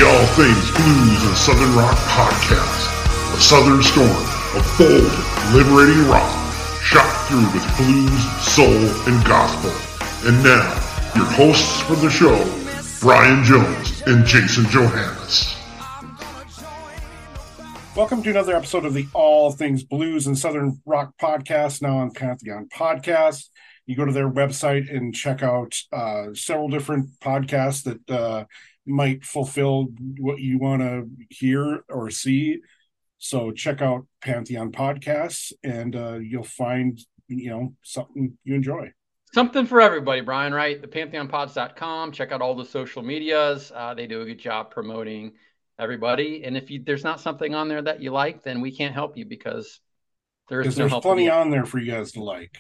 All Things Blues and Southern Rock podcast, a southern storm of bold, liberating rock, shot through with blues, soul, and gospel. And now, your hosts for the show, Brian Jones and Jason Johannes. Welcome to another episode of the All Things Blues and Southern Rock podcast, now on Pantheon Podcast. You go to their website and check out several different podcasts that might fulfill what you want to hear or see. So check out Pantheon Podcasts, and you'll find, something you enjoy. Something for everybody, Brian, right? The PantheonPods.com. Check out all the social medias. They do a good job promoting everybody. And if there's not something on there that you like, then we can't help you because there's plenty on there for you guys to like.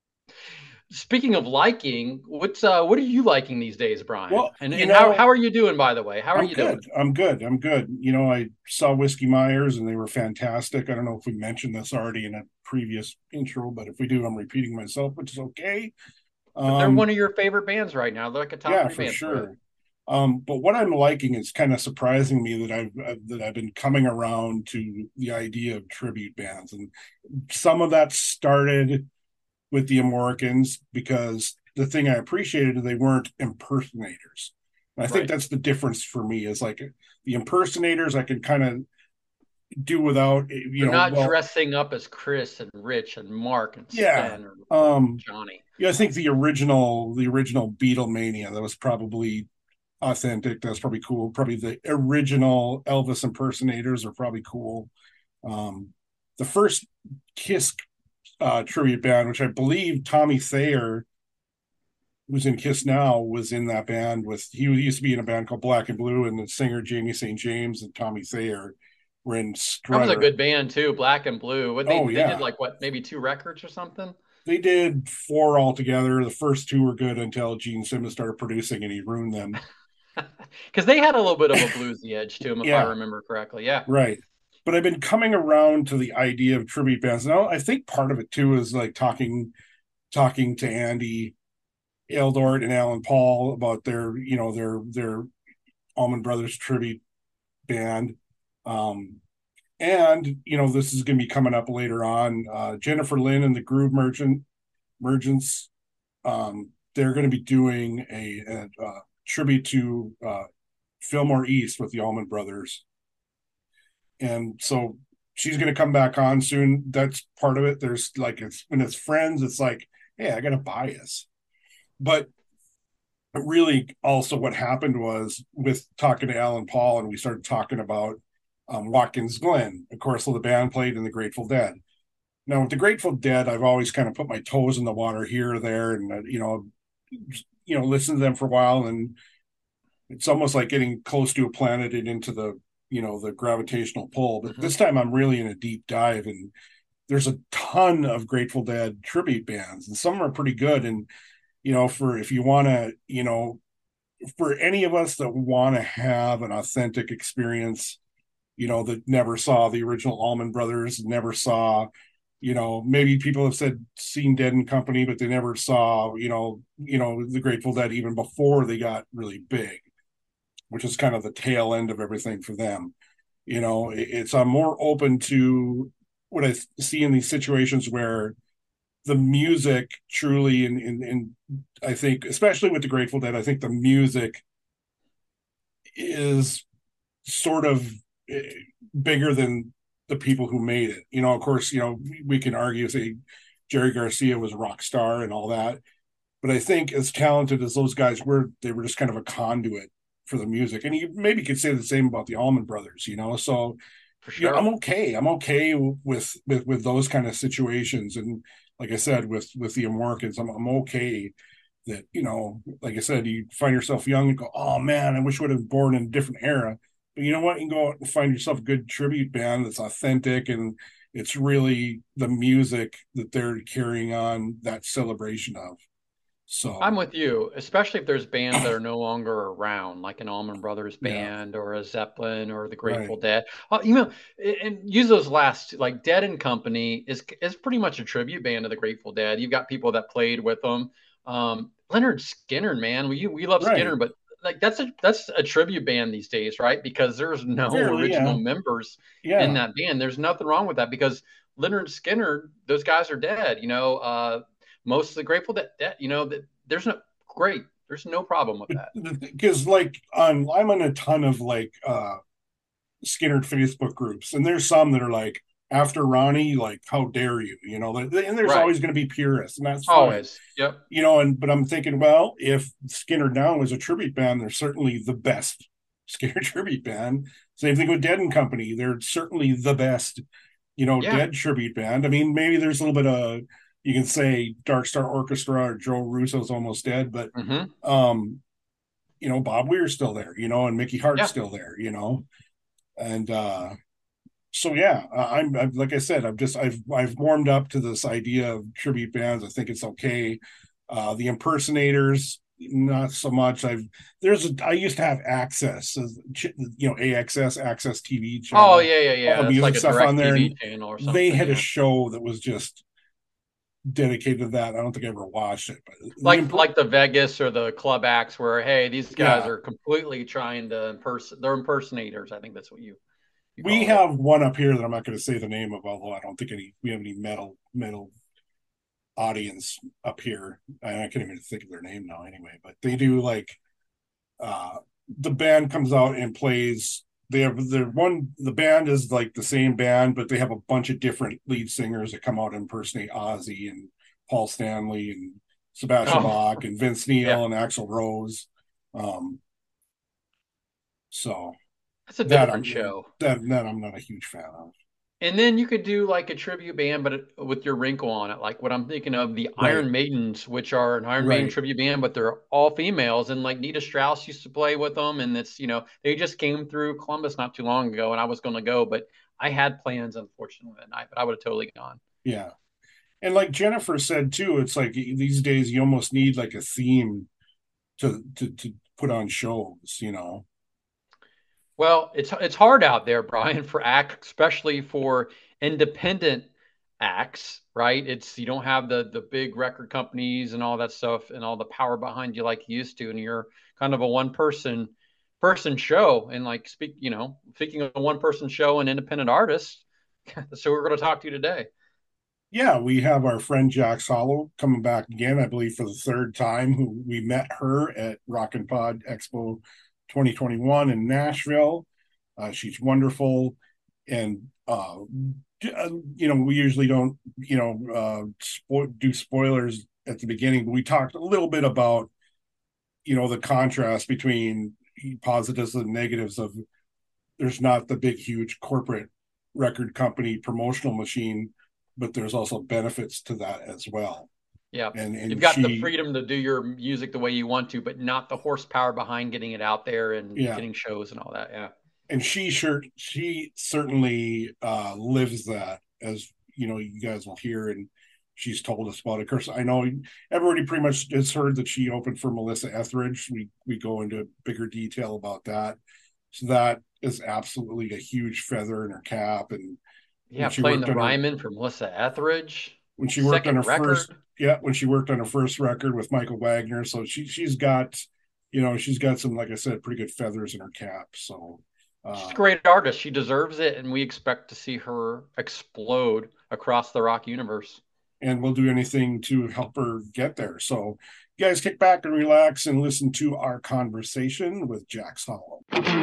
Speaking of liking, what are you liking these days, Brian? Well, and how are you doing, by the way? How are you doing? I'm good. I saw Whiskey Myers and they were fantastic. I don't know if we mentioned this already in a previous intro, but if we do, I'm repeating myself, which is okay. But they're one of your favorite bands right now. They're like a top 3 band. Sure. But what I'm liking is kind of surprising me that I've been coming around to the idea of tribute bands, and some of that started with the Americans, because the thing I appreciated is they weren't impersonators. And I think that's the difference for me, is like the impersonators I can kind of do without, dressing up as Chris and Rich and Mark and Sven or Johnny. Yeah, I think the original Beatlemania, that was probably authentic. That's probably cool. Probably the original Elvis impersonators are probably cool. The first Kiss tribute band, which I believe Tommy Thayer, who's in Kiss now, was in that band he used to be in a band called Black and Blue, and the singer Jamie St. James and Tommy Thayer were in Strutter. That was a good band too, Black and Blue. They did maybe 2 records or something? They did 4 altogether. The first 2 were good until Gene Simmons started producing and he ruined them. Because they had a little bit of a bluesy edge to them, if I remember correctly. Yeah. Right. But I've been coming around to the idea of tribute bands. Now, I think part of it too is like talking to Andy Eldort and Alan Paul about their Allman Brothers tribute band. And this is going to be coming up later on. Jennifer Lynn and the Groove Merchants, they're going to be doing a tribute to Fillmore East with the Allman Brothers. And so she's going to come back on soon. That's part of it. There's like, when it's friends, it's like, hey, I got a bias. But really also what happened was, with talking to Alan Paul, and we started talking about Watkins Glen. Of course, the band played in the Grateful Dead. Now, with the Grateful Dead, I've always kind of put my toes in the water here or there, and listen to them for a while, and it's almost like getting close to a planet and into the gravitational pull. But this time I'm really in a deep dive, and there's a ton of Grateful Dead tribute bands, and some are pretty good. And if you want to, for any of us that want to have an authentic experience, that never saw the original Allman Brothers, never saw, maybe people have seen Dead and Company, but they never saw, the Grateful Dead even before they got really big, which is kind of the tail end of everything for them. I'm more open to what I see in these situations where the music truly, and I think, especially with the Grateful Dead, I think the music is sort of bigger than the people who made it. Of course, we can argue, say Jerry Garcia was a rock star and all that, but I think as talented as those guys were, they were just kind of a conduit for the music. And you maybe could say the same about the Allman Brothers, so for sure. I'm okay with those kind of situations. And like I said, with the Americans, I'm okay that, like I said, you find yourself young and go, oh man, I wish I would have been born in a different era. But you know what? You can go out and find yourself a good tribute band that's authentic, and it's really the music that they're carrying on that celebration of. So I'm with you, especially if there's bands that are no longer around, like an Allman Brothers band or a Zeppelin or the Grateful Dead. And use those last, like Dead and Company is pretty much a tribute band to the Grateful Dead. You've got people that played with them. Leonard Skinner, man, we love Skinner, but like that's a tribute band these days, right? Because there's no original members in that band. There's nothing wrong with that because Lynyrd Skynyrd, those guys are dead. Most of the Grateful Dead, there's no problem with that. Because I'm on a ton of Skynyrd Facebook groups, and there's some that are like, after Ronnie, like, how dare you? And there's always going to be purists, and that's fine. Always, yep. But I'm thinking, well, if Skynyrd now is a tribute band, they're certainly the best Skynyrd tribute band. Same thing with Dead and Company; they're certainly the best, Dead tribute band. I mean, maybe there's a little bit of, you can say, Dark Star Orchestra or Joe Russo's Almost Dead, but Bob Weir's still there, and Mickey Hart's still there, and so yeah, I'm like I said, I've warmed up to this idea of tribute bands. I think it's okay. The impersonators, not so much. I used to have Access, Access TV channel. Oh yeah. All the music like stuff on there. Channel or something. They had a show that was just dedicated to that. I don't think I ever watched it, but like the Vegas or the club acts where, hey, these guys are completely trying to they're impersonators. I think that's what we have one up here that I'm not going to say the name of, although I don't think we have any metal audience up here. I can't even think of their name now anyway, but they do the band comes out and plays. The band is like the same band, but they have a bunch of different lead singers that come out and impersonate Ozzy and Paul Stanley and Sebastian Bach and Vince Neil and Axl Rose. So that's a different show. That I'm not a huge fan of. And then you could do like a tribute band, but with your wrinkle on it. Like what I'm thinking of, the Iron Maidens, which are an Iron Maiden tribute band, but they're all females. And like Nita Strauss used to play with them. And it's, they just came through Columbus not too long ago, and I was going to go, but I had plans, unfortunately, that night, but I would have totally gone. Yeah. And like Jennifer said too, it's like these days you almost need like a theme to put on shows, Well, it's hard out there, Brian, for acts, especially for independent acts, right? You don't have the big record companies and all that stuff and all the power behind you like you used to, and you're kind of a one person show. And speaking of a one person show and independent artists, so we're going to talk to you today. Yeah, we have our friend Jax Hollow coming back again, I believe for the third time. Who we met her at Rockin' Pod Expo 2021 in Nashville. She's wonderful, and we usually don't do spoilers at the beginning, but we talked a little bit about the contrast between positives and negatives of there's not the big huge corporate record company promotional machine, but there's also benefits to that as well. Yeah, and you've got the freedom to do your music the way you want to, but not the horsepower behind getting it out there and getting shows and all that. Yeah, and she certainly lives that, as you guys will hear, and she's told us about it. Of course, I know everybody pretty much has heard that she opened for Melissa Etheridge. We go into bigger detail about that. So that is absolutely a huge feather in her cap. And playing the Ryman for Melissa Etheridge. When she worked on her first record with Michael Wagner. So she's got some, like I said, pretty good feathers in her cap. So she's a great artist. She deserves it, and we expect to see her explode across the rock universe. And we'll do anything to help her get there. So you guys kick back and relax and listen to our conversation with Jax Hollow.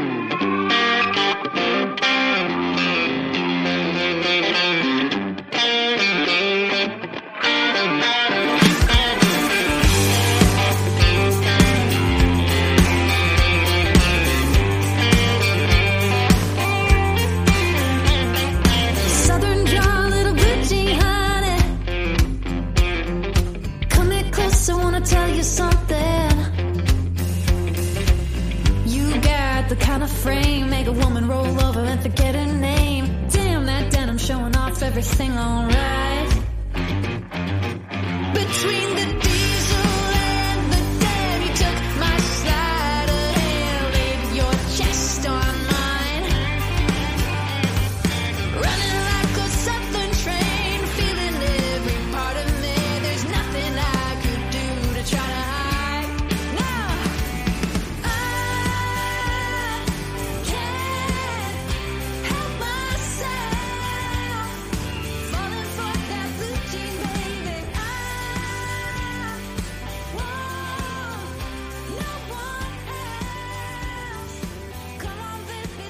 Tell you something. You got the kind of frame make a woman roll over and forget her name. Damn, that denim showing off everything all right. Between the diesel and the dead, you took my slider and laid your chest on mine. Running like a southern train, feeling every part of me. There's nothing I could do to try to hide. No, I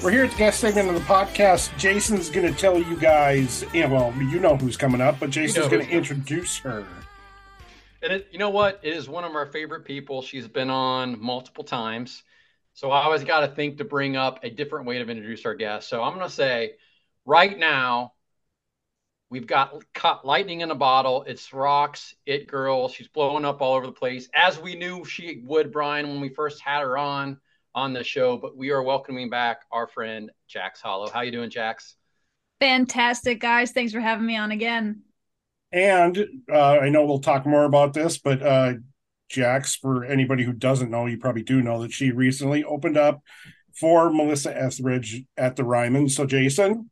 We're here at the guest segment of the podcast. Jason's going to tell you guys, you know who's coming up, but Jason's going to introduce her. And you know what? It is one of our favorite people. She's been on multiple times. So I always got to think to bring up a different way to introduce our guest. So I'm going to say right now, we've got lightning in a bottle. It's Rock's It Girl. She's blowing up all over the place, as we knew she would, Brian, when we first had her on the show. But we are welcoming back our friend Jax Hollow. How you doing, Jax? Fantastic, guys. Thanks for having me on again. And I know we'll talk more about this, but Jax, for anybody who doesn't know, you probably do know that she recently opened up for Melissa Etheridge at the Ryman. So, Jason?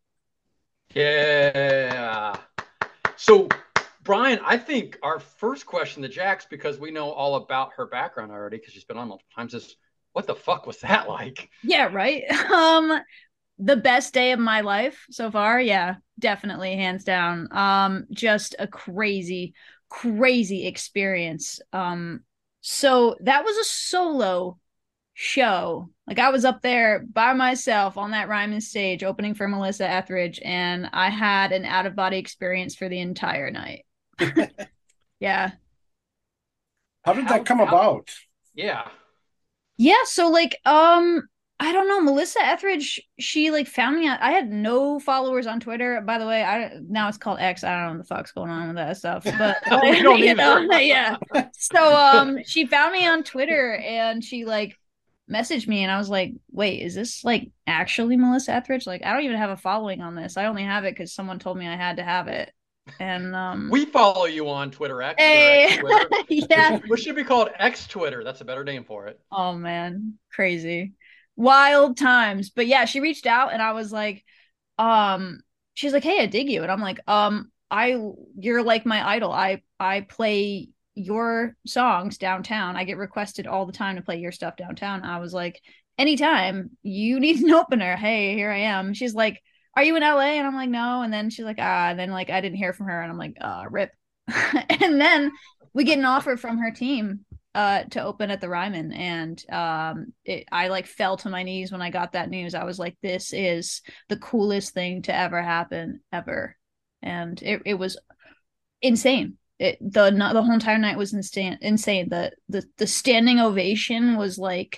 Yeah. So, Brian, I think our first question to Jax, because we know all about her background already, because she's been on multiple times, is what the fuck was that like? Yeah, right. The best day of my life so far. Yeah, definitely, hands down. Just a crazy experience. So that was a solo show. Like, I was up there by myself on that Ryman stage opening for Melissa Etheridge, and I had an out-of-body experience for the entire night. Yeah. How did that come about? Yeah. Yeah, so like I don't know, Melissa Etheridge, she like found me. I had no followers on Twitter, by the way. Now it's called X. I don't know what the fuck's going on with that stuff, but we don't yeah. So she found me on Twitter and she like messaged me, and I was like, wait, is this like actually Melissa Etheridge? Like, I don't even have a following on this. I only have it because someone told me I had to have it. And we follow you on Twitter, X. Hey. X Twitter. Yeah, What should be called X Twitter? That's a better name for it. oh man, crazy, wild times. But yeah, she reached out and I was like, she's like, hey, I dig you. And I'm like, you're like my idol. I play your songs downtown. I get requested all the time to play your stuff downtown. I was like, anytime you need an opener, hey, here I am. She's like, are you in LA? And I'm like, no. And then she's like, and then like I didn't hear from her, and I'm like, rip. And then we get an offer from her team to open at the Ryman, and I like fell to my knees when I got that news. I was like, this is the coolest thing to ever happen ever. And it was insane. The whole entire night was insane. The standing ovation was like,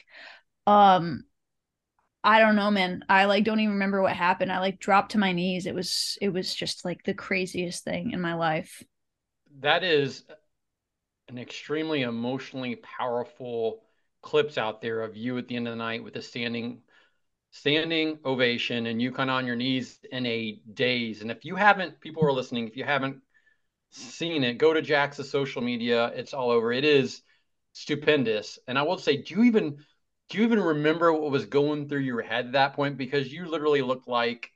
I don't know, man. I like don't even remember what happened. I like dropped to my knees. It was just like the craziest thing in my life. That is an extremely emotionally powerful clips out there of you at the end of the night with a standing ovation and you kind of on your knees in a daze. And if you haven't, people who are listening, if you haven't seen it, go to Jax's social media. It's all over. It is stupendous. And I will say, do you even remember what was going through your head at that point? Because you literally look like,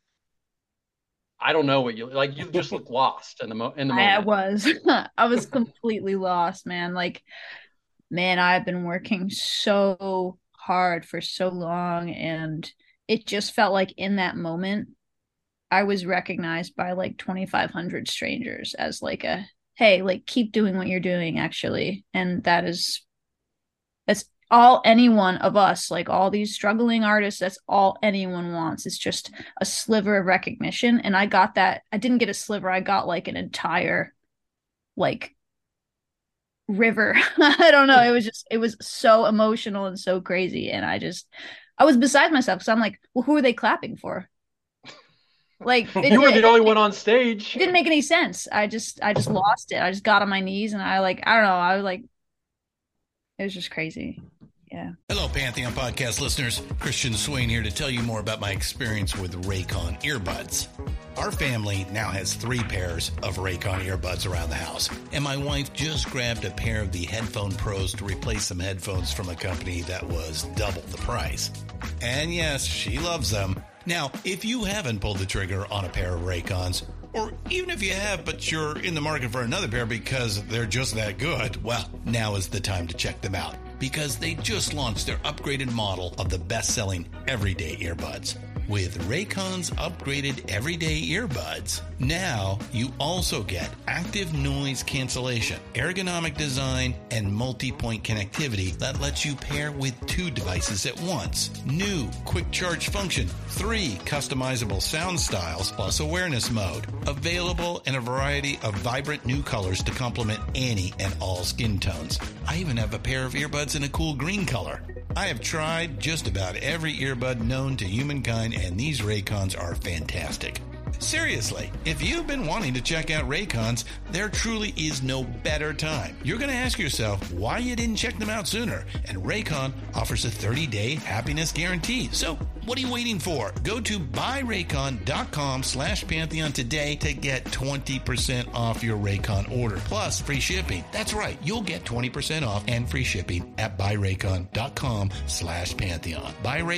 I don't know what you like. You just look lost in the moment. I was completely lost, man. Like, man, I've been working so hard for so long, and it just felt like in that moment, I was recognized by like 2,500 strangers as like a, hey, like keep doing what you're doing, actually. And that's all any one of us, like all these struggling artists, that's all anyone wants. It's just a sliver of recognition. And I got that. I didn't get a sliver. I got like an entire like river. I don't know. It was so emotional and so crazy. And I was beside myself because I'm like, well, who are they clapping for? Like you were the only one on stage. It didn't make any sense. I just lost it. I just got on my knees and I don't know. I was like, it was just crazy. Yeah. Hello, Pantheon podcast listeners. Christian Swain here to tell you more about my experience with Raycon earbuds. Our family now has 3 pairs of Raycon earbuds around the house, and my wife just grabbed a pair of the Headphone Pros to replace some headphones from a company that was double the price. And yes, she loves them. Now, if you haven't pulled the trigger on a pair of Raycons, or even if you have, but you're in the market for another pair because they're just that good, well, now is the time to check them out, because they just launched their upgraded model of the best-selling everyday earbuds. With Raycon's upgraded everyday earbuds, now you also get active noise cancellation, ergonomic design, and multi-point connectivity that lets you pair with 2 devices at once. New quick charge function, 3 customizable sound styles, plus awareness mode. Available in a variety of vibrant new colors to complement any and all skin tones. I even have a pair of earbuds in a cool green color. I have tried just about every earbud known to humankind, and these Raycons are fantastic. Seriously, if you've been wanting to check out Raycons, there truly is no better time. You're going to ask yourself why you didn't check them out sooner, and Raycon offers a 30-day happiness guarantee. So what are you waiting for? Go to buyraycon.com/Pantheon today to get 20% off your Raycon order, plus free shipping. That's right, you'll get 20% off and free shipping at buyraycon.com/Pantheon.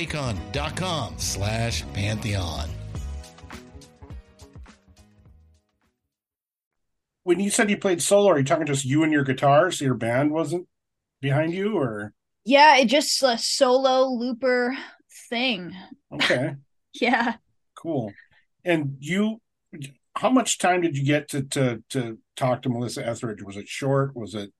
buyraycon.com/Pantheon. When you said you played solo, are you talking just you and your guitar, so your band wasn't behind you, or? Yeah, it just a solo looper thing. Okay. Yeah. Cool. And how much time did you get to talk to Melissa Etheridge? Was it short? Was it,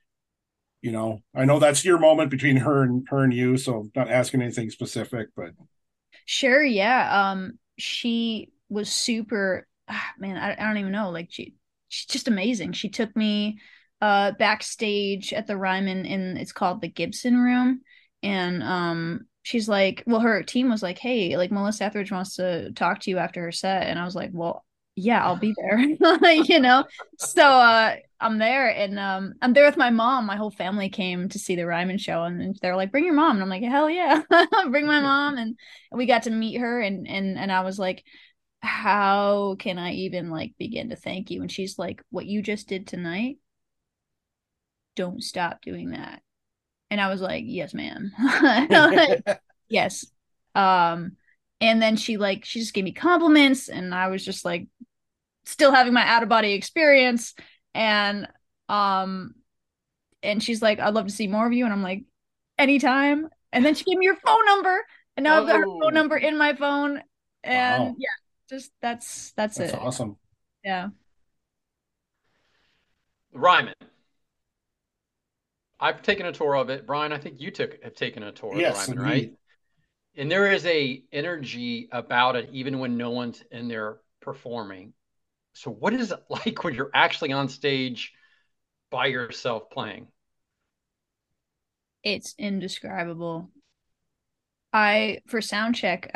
I know that's your moment between her and you, so I'm not asking anything specific, but. Sure. Yeah. She was super, man, I don't even know. Like she's just amazing. She took me backstage at the Ryman it's called the Gibson Room. And she's like, well, her team was like, hey, like Melissa Etheridge wants to talk to you after her set. And I was like, well, yeah, I'll be there. So I'm there, and I'm there with my mom. My whole family came to see the Ryman show, and they're like, bring your mom. And I'm like, hell yeah. Bring my mom. And we got to meet her, and I was like, how can I even like begin to thank you? And she's like, what you just did tonight, don't stop doing that. And I was like, yes, ma'am. Yes. And then she just gave me compliments, and I was just like still having my out of body experience. And she's like, I'd love to see more of you. And I'm like, anytime. And then she gave me your phone number, and now I've got her phone number in my phone. And wow. Yeah, just that's it. Awesome. Yeah. Ryman. I've taken a tour of it. Brian, I think you have taken a tour of the Ryman, right? And there is a energy about it, even when no one's in there performing. So what is it like when you're actually on stage by yourself playing? It's indescribable. For sound check,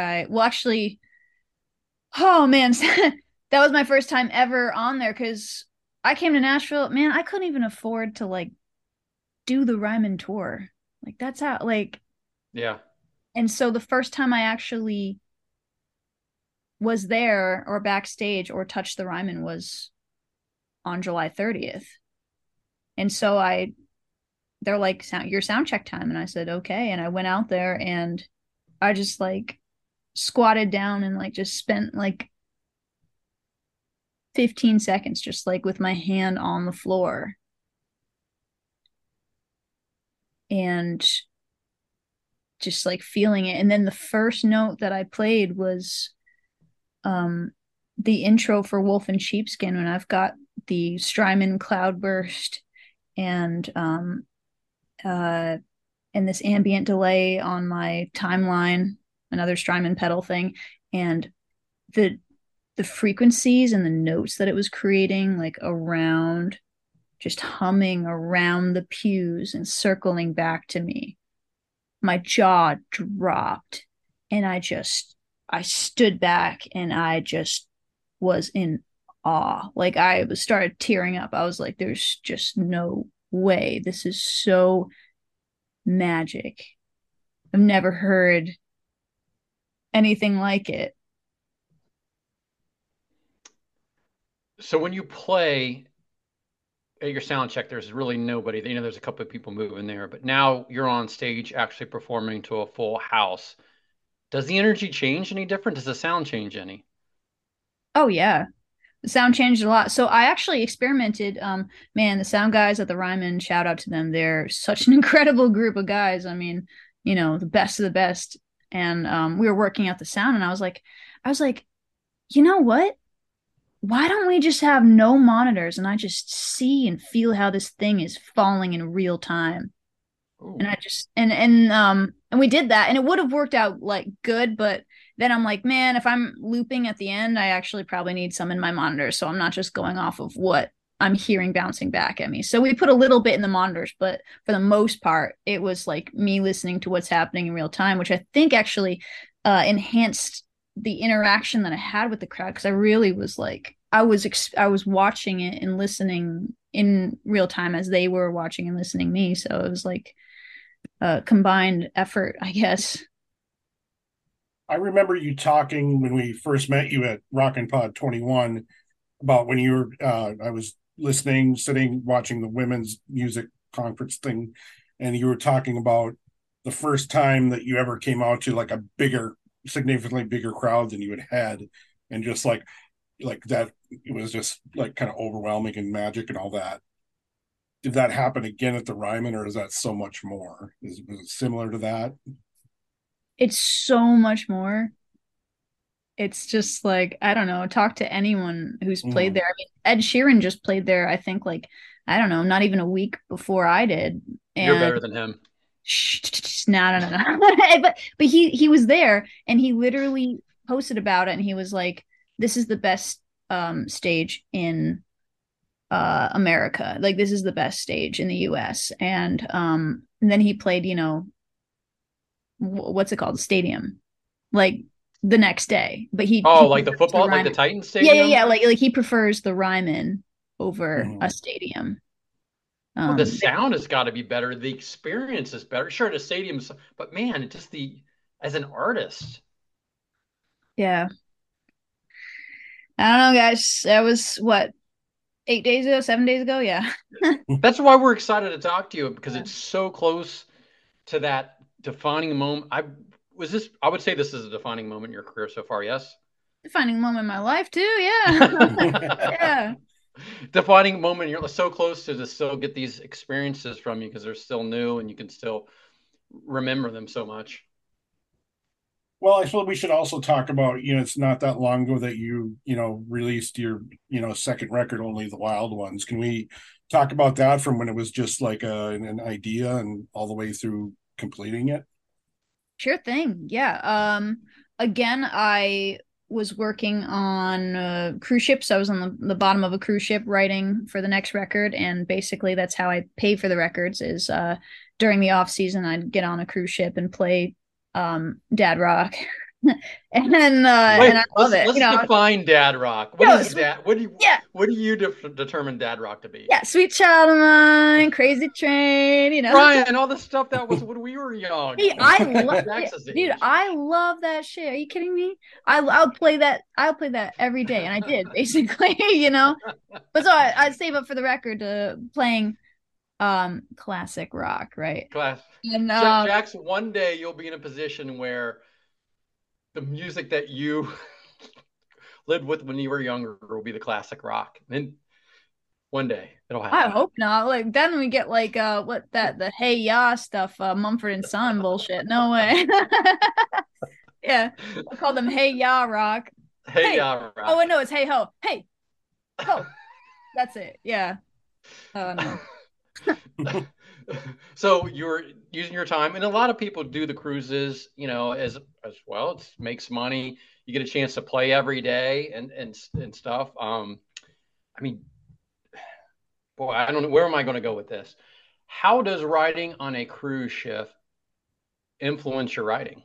oh man, that was my first time ever on there, because I came to Nashville, man, I couldn't even afford to like do the Ryman tour. Like that's how, like, yeah. And so the first time I actually was there or backstage or touched the Ryman was on July 30th. And so they're like, your sound check time. And I said, okay. And I went out there, and I just like squatted down and like just spent like 15 seconds just like with my hand on the floor. And just like feeling it. And then the first note that I played was the intro for Wolf in Sheepskin, when I've got the Strymon Cloudburst and this ambient delay on my timeline, another Strymon pedal thing, and the frequencies and the notes that it was creating, like around, just humming around the pews and circling back to me. My jaw dropped, and I stood back, and I just was in awe. Like I started tearing up. I was like, there's just no way. This is so magic. I've never heard anything like it. So when you play at your sound check, there's really nobody. There's a couple of people moving there, but now you're on stage actually performing to a full house. Does the energy change any different? Does the sound change any? Oh yeah, the sound changed a lot. So I actually experimented. Man, the sound guys at the Ryman, shout out to them. They're such an incredible group of guys. I mean, the best of the best. and we were working out the sound, and I was like, you know what? Why don't we just have no monitors and I just see and feel how this thing is falling in real time? Ooh. And I just and we did that, and it would have worked out like good, but then I'm like, man, if I'm looping at the end, I actually probably need some in my monitor, so I'm not just going off of what I'm hearing bouncing back at me. So we put a little bit in the monitors, but for the most part, it was like me listening to what's happening in real time, which I think actually enhanced the interaction that I had with the crowd, because I really was like, I was watching it and listening in real time as they were watching and listening me. So it was like a combined effort, I guess. I remember you talking when we first met you at Rockin' Pod 21 about when you were, I was listening, sitting, watching the women's music conference thing, and you were talking about the first time that you ever came out to like a bigger, significantly bigger crowd than you had, and just like that, it was just like kind of overwhelming and magic and all that. Did that happen again at the Ryman, or is that so much more? Was it similar to that? It's so much more. It's just like, I don't know, talk to anyone who's played there. I mean, Ed Sheeran just played there, I think, like, I don't know, not even a week before I did. And You're better than him. No. But he was there, and he literally posted about it, and he was like, this is the best stage in America. Like, this is the best stage in the US. And then he played, you know, what's it called? The stadium. Like the next day. But he like the football, like the Titans stadium? Yeah. Like he prefers the Ryman over a stadium. Well, the sound has got to be better. The experience is better. Sure, the stadium's, but man, it just as an artist. Yeah. I don't know, guys. That was what, 8 days ago, 7 days ago? Yeah. That's why we're excited to talk to you, because it's so close to that defining moment. I would say this is a defining moment in your career so far, yes? Defining moment in my life too, yeah. Yeah. Defining moment, you're so close to still get these experiences from you because they're still new and you can still remember them so much. Well, I feel we should also talk about, it's not that long ago that you released your, second record, Only the Wild Ones. Can we talk about that from when it was just like an idea and all the way through completing it? Sure thing. Yeah. Again, I was working on cruise ships. I was on the bottom of a cruise ship writing for the next record, and basically that's how I pay for the records is during the off season I'd get on a cruise ship and play dad rock. And then and I love it. Let's define dad rock. What is that? What do you determine dad rock to be? Yeah, Sweet Child of Mine, Crazy Train, Brian, all the stuff that was when we were young. Hey, I love it. Dude, I love that shit. Are you kidding me? I'll play that. I'll play that every day, and I did basically, But so I'd save up for the record playing classic rock, right? And Jax, one day you'll be in a position where the music that you lived with when you were younger will be the classic rock. And one day it'll happen. I hope not. Like then we get like the Hey Ya stuff, Mumford and Son bullshit. No way. Yeah, I call them Hey Ya rock. Hey Ya rock. Oh no, it's Hey Ho. Hey Ho. That's it. Yeah. No. So you're using your time, and a lot of people do the cruises, as well. It makes money. You get a chance to play every day and stuff. I mean, boy, I don't know, where am I going to go with this? How does riding on a cruise ship influence your writing?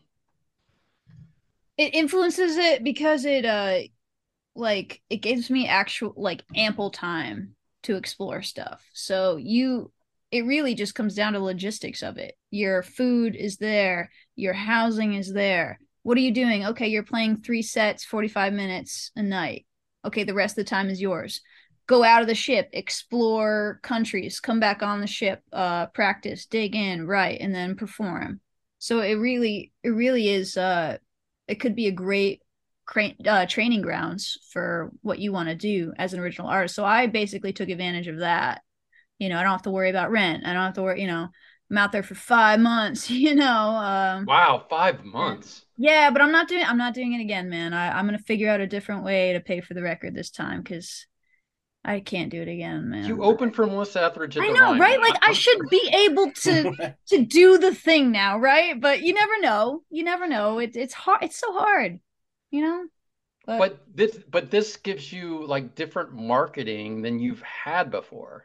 It influences it because it it gives me actual ample time to explore stuff. So it really just comes down to logistics of it. Your food is there, your housing is there. What are you doing? Okay, you're playing 3 sets, 45 minutes a night. Okay, the rest of the time is yours. Go out of the ship, explore countries, come back on the ship, practice, dig in, write, and then perform. So it really is it could be a great training grounds for what you want to do as an original artist. So I basically took advantage of that. I don't have to worry about rent. I don't have to worry, I'm out there for 5 months, you know. Wow, 5 months. Yeah, but I'm not doing it again, man. I'm gonna figure out a different way to pay for the record this time because I can't do it again, man. You opened for Melissa Etheridge at I the know, Ryman. right? Like I should be able to do the thing now, right? But you never know. You never know. It's hard. It's so hard, you know. But this gives you like different marketing than you've had before.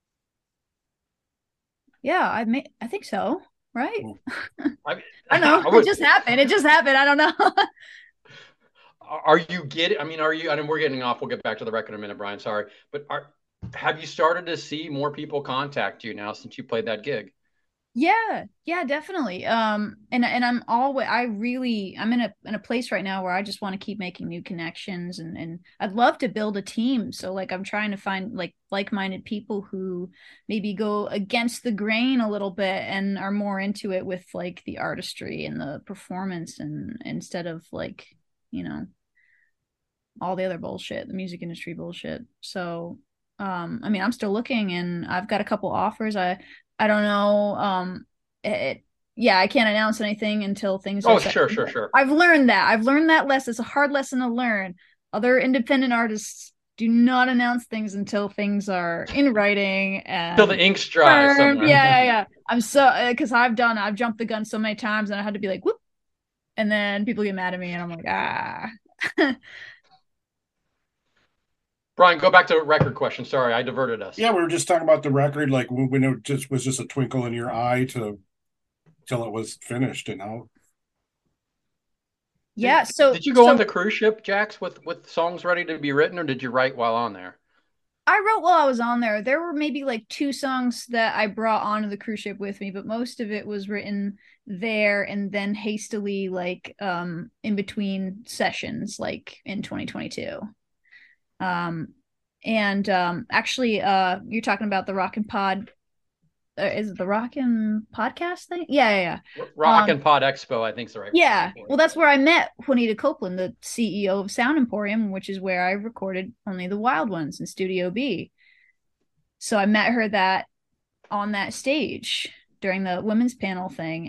Yeah, I think so, right? I I don't know. It just happened. It just happened. I don't know. Are you getting? I mean, are you? I mean, we're getting off. We'll get back to the record in a minute, Brian. Sorry, but have you started to see more people contact you now since you played that gig? Yeah, definitely. And I'm in a place right now where I just want to keep making new connections and I'd love to build a team. So like I'm trying to find like-minded people who maybe go against the grain a little bit and are more into it with like the artistry and the performance and instead of like, you know, all the other bullshit, the music industry bullshit. So I mean, I'm still looking and I've got a couple offers. I don't know. Yeah, I can't announce anything until things are Oh, sure. I've learned that lesson. It's a hard lesson to learn. Other independent artists do not announce things until things are in writing and until the ink's dry somewhere. Yeah. I'm so because I've jumped the gun so many times and I had to be like, whoop, and then people get mad at me and I'm like, ah. Brian, go back to record question. Sorry, I diverted us. Yeah, we were just talking about the record. Like when it just was just a twinkle in your eye till it was finished and out. Yeah. Did you go on the cruise ship, Jax, with songs ready to be written, or did you write while on there? I wrote while I was on there. There were maybe like 2 songs that I brought onto the cruise ship with me, but most of it was written there and then hastily like in between sessions, like in 2022. Actually you're talking about the Rockin' Pod is it the Rockin' Podcast thing? Yeah. Rockin' Pod Expo, I think is the right. Yeah. Well, that's where I met Juanita Copeland, the CEO of Sound Emporium, which is where I recorded Only the Wild Ones in Studio B. So I met her on that stage during the women's panel thing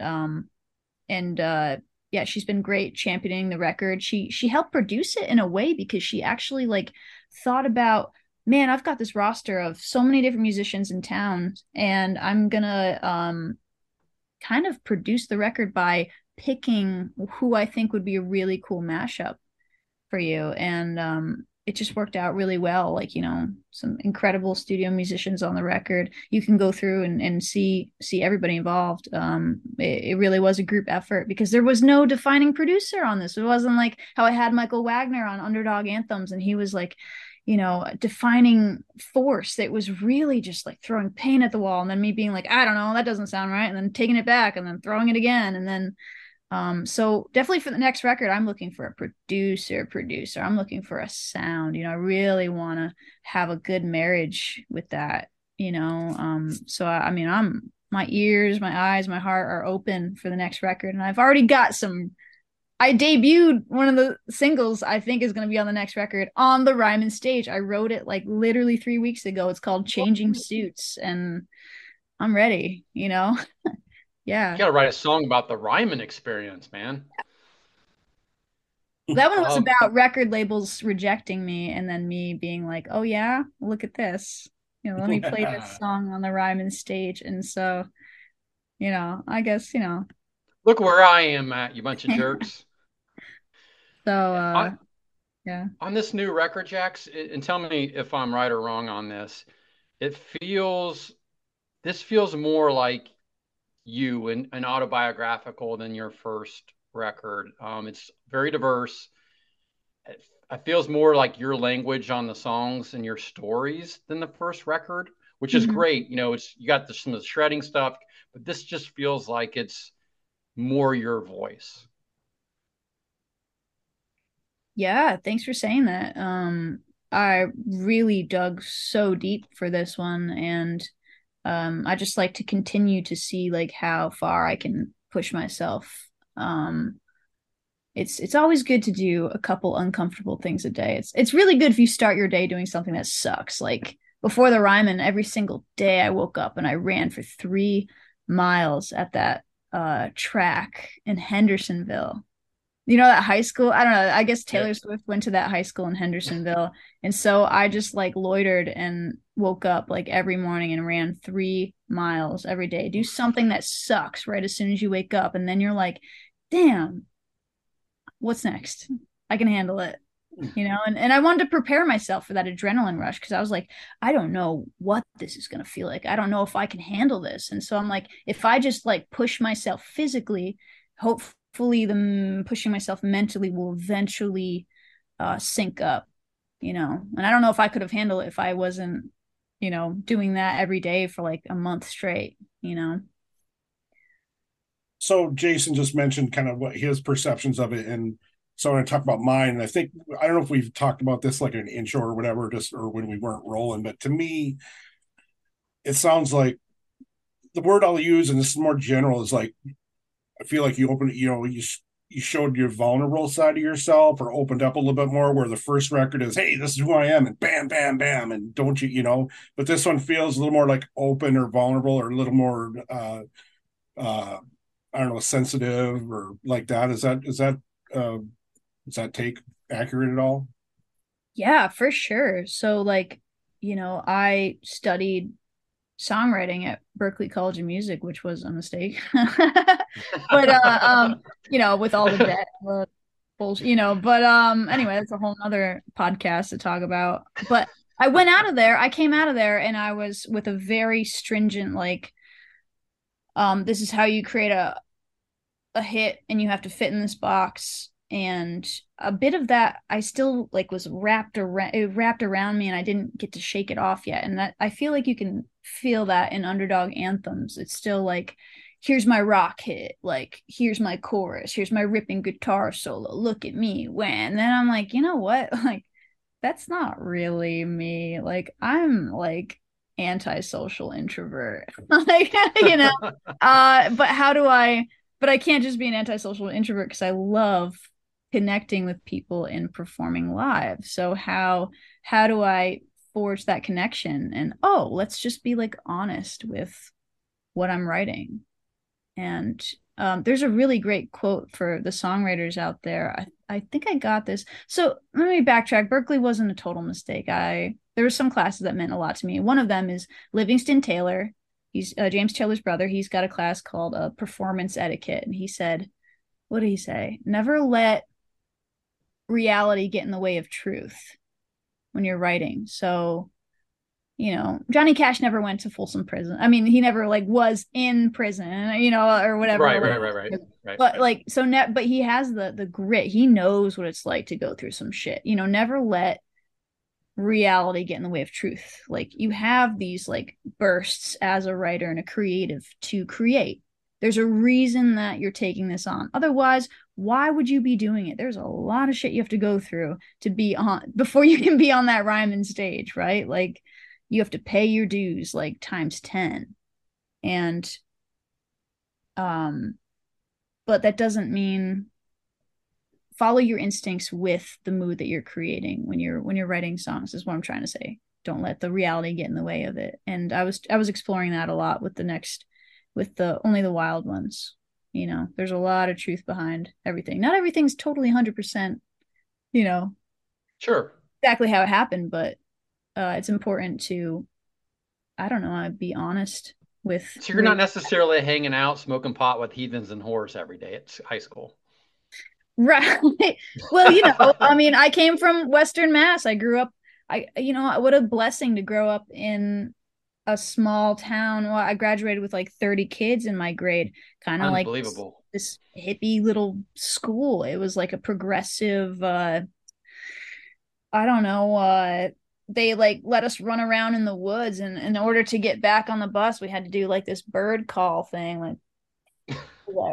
yeah, she's been great championing the record. She helped produce it in a way because she actually like thought about, man, I've got this roster of so many different musicians in town and I'm gonna kind of produce the record by picking who I think would be a really cool mashup for you. And it just worked out really well. Like, you know, some incredible studio musicians on the record. You can go through and see everybody involved. It really was a group effort because there was no defining producer on this. It wasn't like how I had Michael Wagner on Underdog Anthems and he was like, you know, defining force. It was really just like throwing paint at the wall and then me being like, I don't know, that doesn't sound right. And then taking it back and then throwing it again. And then so definitely for the next record, I'm looking for a producer. I'm looking for a sound. You know, I really want to have a good marriage with that, you know. So I mean, my ears, my eyes, my heart are open for the next record. And I've already got I debuted one of the singles I think is going to be on the next record on the Ryman stage. I wrote it like literally 3 weeks ago. It's called Changing Suits and I'm ready, you know. Yeah. You got to write a song about the Ryman experience, man. That one was about record labels rejecting me and then me being like, oh yeah, look at this. You know, let me play this song on the Ryman stage. And so, you know, I guess, you know. Look where I am at, you bunch of jerks. So, yeah. On this new record, Jax, and tell me if I'm right or wrong on this, this feels more like you and autobiographical than your first record. It's very diverse. It feels more like your language on the songs and your stories than the first record, which is great. You know, you got some of the shredding stuff, but this just feels like it's more your voice. Yeah, thanks for saying that. I really dug so deep for this one and I just like to continue to see like how far I can push myself. It's always good to do a couple uncomfortable things a day. It's really good if you start your day doing something that sucks. Like before the Ryman, every single day I woke up and I ran for 3 miles at that track in Hendersonville. You know, that high school? I don't know. I guess Taylor Swift went to that high school in Hendersonville. And so I just like loitered and woke up like every morning and ran 3 miles every day. Do something that sucks right as soon as you wake up. And then you're like, damn, what's next? I can handle it. You know, and I wanted to prepare myself for that adrenaline rush because I was like, I don't know what this is going to feel like. I don't know if I can handle this. And so I'm like, if I just like push myself physically, hopefully the pushing myself mentally will eventually sync up, you know. And I don't know if I could have handled it if I wasn't, you know, doing that every day for like a month straight, you know. So Jason just mentioned kind of what his perceptions of it, and so I want to talk about mine. And I think I don't know if we've talked about this like an intro or whatever, just or when we weren't rolling, but to me, it sounds like the word I'll use, and this is more general, is like I feel like you open, you know, you showed your vulnerable side of yourself or opened up a little bit more. Where the first record is, hey, this is who I am, and bam, bam, bam, and don't you, you know? But this one feels a little more like open or vulnerable, or a little more, I don't know, sensitive or like that. Is that take accurate at all? Yeah, for sure. So like, you know, I studied songwriting at Berklee College of Music, which was a mistake. But you know, with all the debt, bullshit, you know, but anyway, that's a whole other podcast to talk about. But I came out of there and I was with a very stringent like this is how you create a hit and you have to fit in this box. And a bit of that I still like was wrapped around me and I didn't get to shake it off yet. And that I feel like you can feel that in underdog anthems. It's still like, here's my rock hit, like here's my chorus, here's my ripping guitar solo, look at me when. And then I'm like, you know what? Like that's not really me. Like I'm like antisocial introvert. Like, you know, but I can't just be an antisocial introvert because I love connecting with people and performing live. So how do I forge that connection? And oh, let's just be like honest with what I'm writing. And there's a really great quote for the songwriters out there. I think I got this. So let me backtrack. Berklee wasn't a total mistake. There were some classes that meant a lot to me. One of them is Livingston Taylor. He's James Taylor's brother. He's got a class called Performance Etiquette. And he said, what did he say? Never let reality get in the way of truth when you're writing. So, you know, Johnny Cash never went to Folsom Prison. I mean, he never like was in prison, you know, or whatever. Right. But like, but he has the grit. He knows what it's like to go through some shit. You know, never let reality get in the way of truth. Like you have these like bursts as a writer and a creative to create. There's a reason that you're taking this on. Otherwise, why would you be doing it? There's a lot of shit you have to go through to be on before you can be on that Ryman stage, right? Like you have to pay your dues like times 10. And but that doesn't mean follow your instincts with the mood that you're creating when you're writing songs is what I'm trying to say. Don't let the reality get in the way of it. And I was exploring that a lot with the Only the Wild Ones. You know, there's a lot of truth behind everything. Not everything's totally 100%, you know, sure, exactly how it happened, but it's important to, I don't know, be honest with. So you're not necessarily hanging out smoking pot with heathens and whores every day at high school. Right. Well, you know, I mean, I came from Western Mass. I grew up, you know, what a blessing to grow up in a small town. Well, I graduated with like 30 kids in my grade, kind of like this hippie little school. It was like a progressive, I don't know, they like let us run around in the woods, and in order to get back on the bus, we had to do like this bird call thing, like what?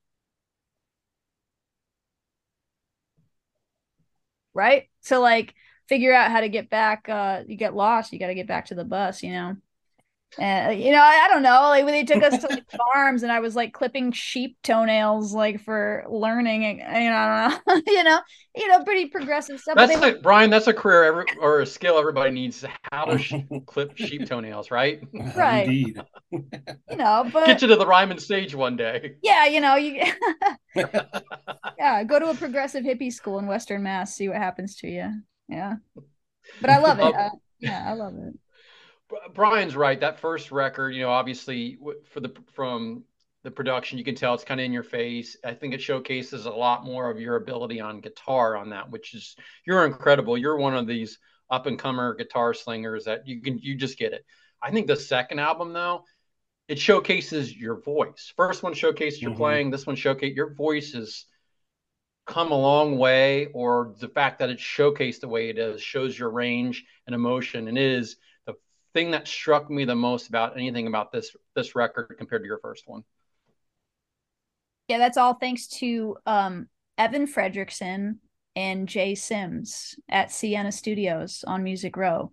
Right? So like figure out how to get back, you get lost, you got to get back to the bus, you know. I don't know, like when they took us to like farms and I was like clipping sheep toenails like for learning, I don't know, pretty progressive stuff. But Brian, that's a career or a skill everybody needs. How to clip sheep toenails, right? Right. Indeed. But get you to the Ryman stage one day. Yeah, you yeah, go to a progressive hippie school in Western Mass, see what happens to you. Yeah. But I love it. Yeah, I love it. Brian's right. That first record, obviously from the production, you can tell it's kind of in your face. I think it showcases a lot more of your ability on guitar on that, which is, you're incredible. You're one of these up and comer guitar slingers that you just get it. I think the second album though, it showcases your voice. First one showcases your playing. This one showcases your voice has come a long way, or the fact that it's showcased the way it is shows your range and emotion, and it is the thing that struck me the most about anything about this record compared to your first one. Yeah, that's all thanks to Evan Fredrickson and Jay Sims at Sienna Studios on Music Row.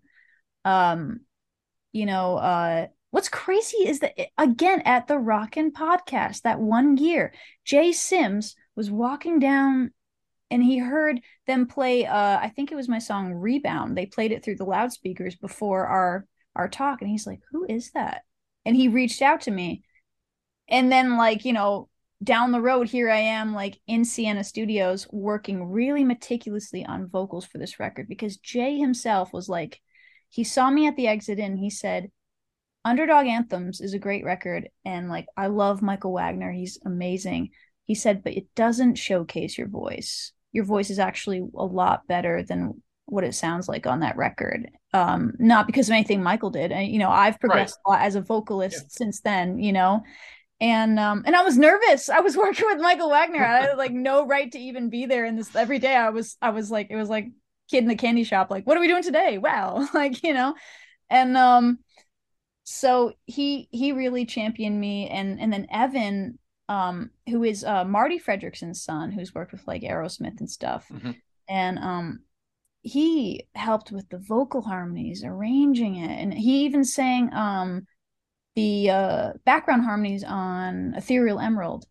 What's crazy is that, again, at the Rockin' Podcast that one year, Jay Sims was walking down and he heard them play, I think it was my song Rebound. They played it through the loudspeakers before our talk. And he's like, who is that? And he reached out to me. And then down the road, here I am in Sienna Studios working really meticulously on vocals for this record, because Jay himself was he saw me at the exit and he said, Underdog Anthems is a great record, and I love Michael Wagner, he's amazing. He said, but it doesn't showcase your voice. Your voice is actually a lot better than what it sounds like on that record. Not because of anything Michael did. I've progressed a lot as a vocalist since then, and I was nervous. I was working with Michael Wagner. I had no right to even be there. And this every day I was it was like kid in the candy shop. What are we doing today? Wow. And so he really championed me. And then Evan, who is Marty Fredrickson's son, who's worked with Aerosmith and stuff. And he helped with the vocal harmonies, arranging it. And he even sang the background harmonies on Ethereal Emerald.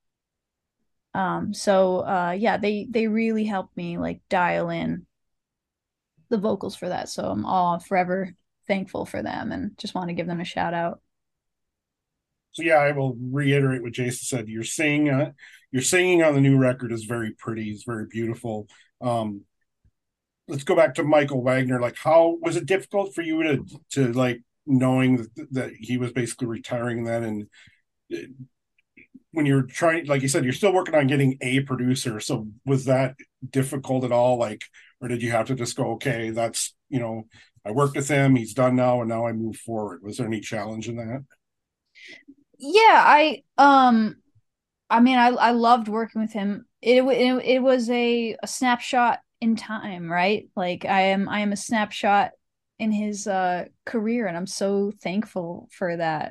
They really helped me dial in the vocals for that. So I'm all forever thankful for them and just want to give them a shout out. So yeah, I will reiterate what Jason said. Your singing on the new record is very pretty. It's very beautiful. Let's go back to Michael Wagner. How was it difficult for you to knowing that he was basically retiring then, and when you're trying, like you said, you're still working on getting a producer. So was that difficult at all? Or did you have to just go, okay, that's, I worked with him, he's done now, and now I move forward. Was there any challenge in that? Yeah, I loved working with him. It was a snapshot in time, right? I am a snapshot in his career, and I'm so thankful for that,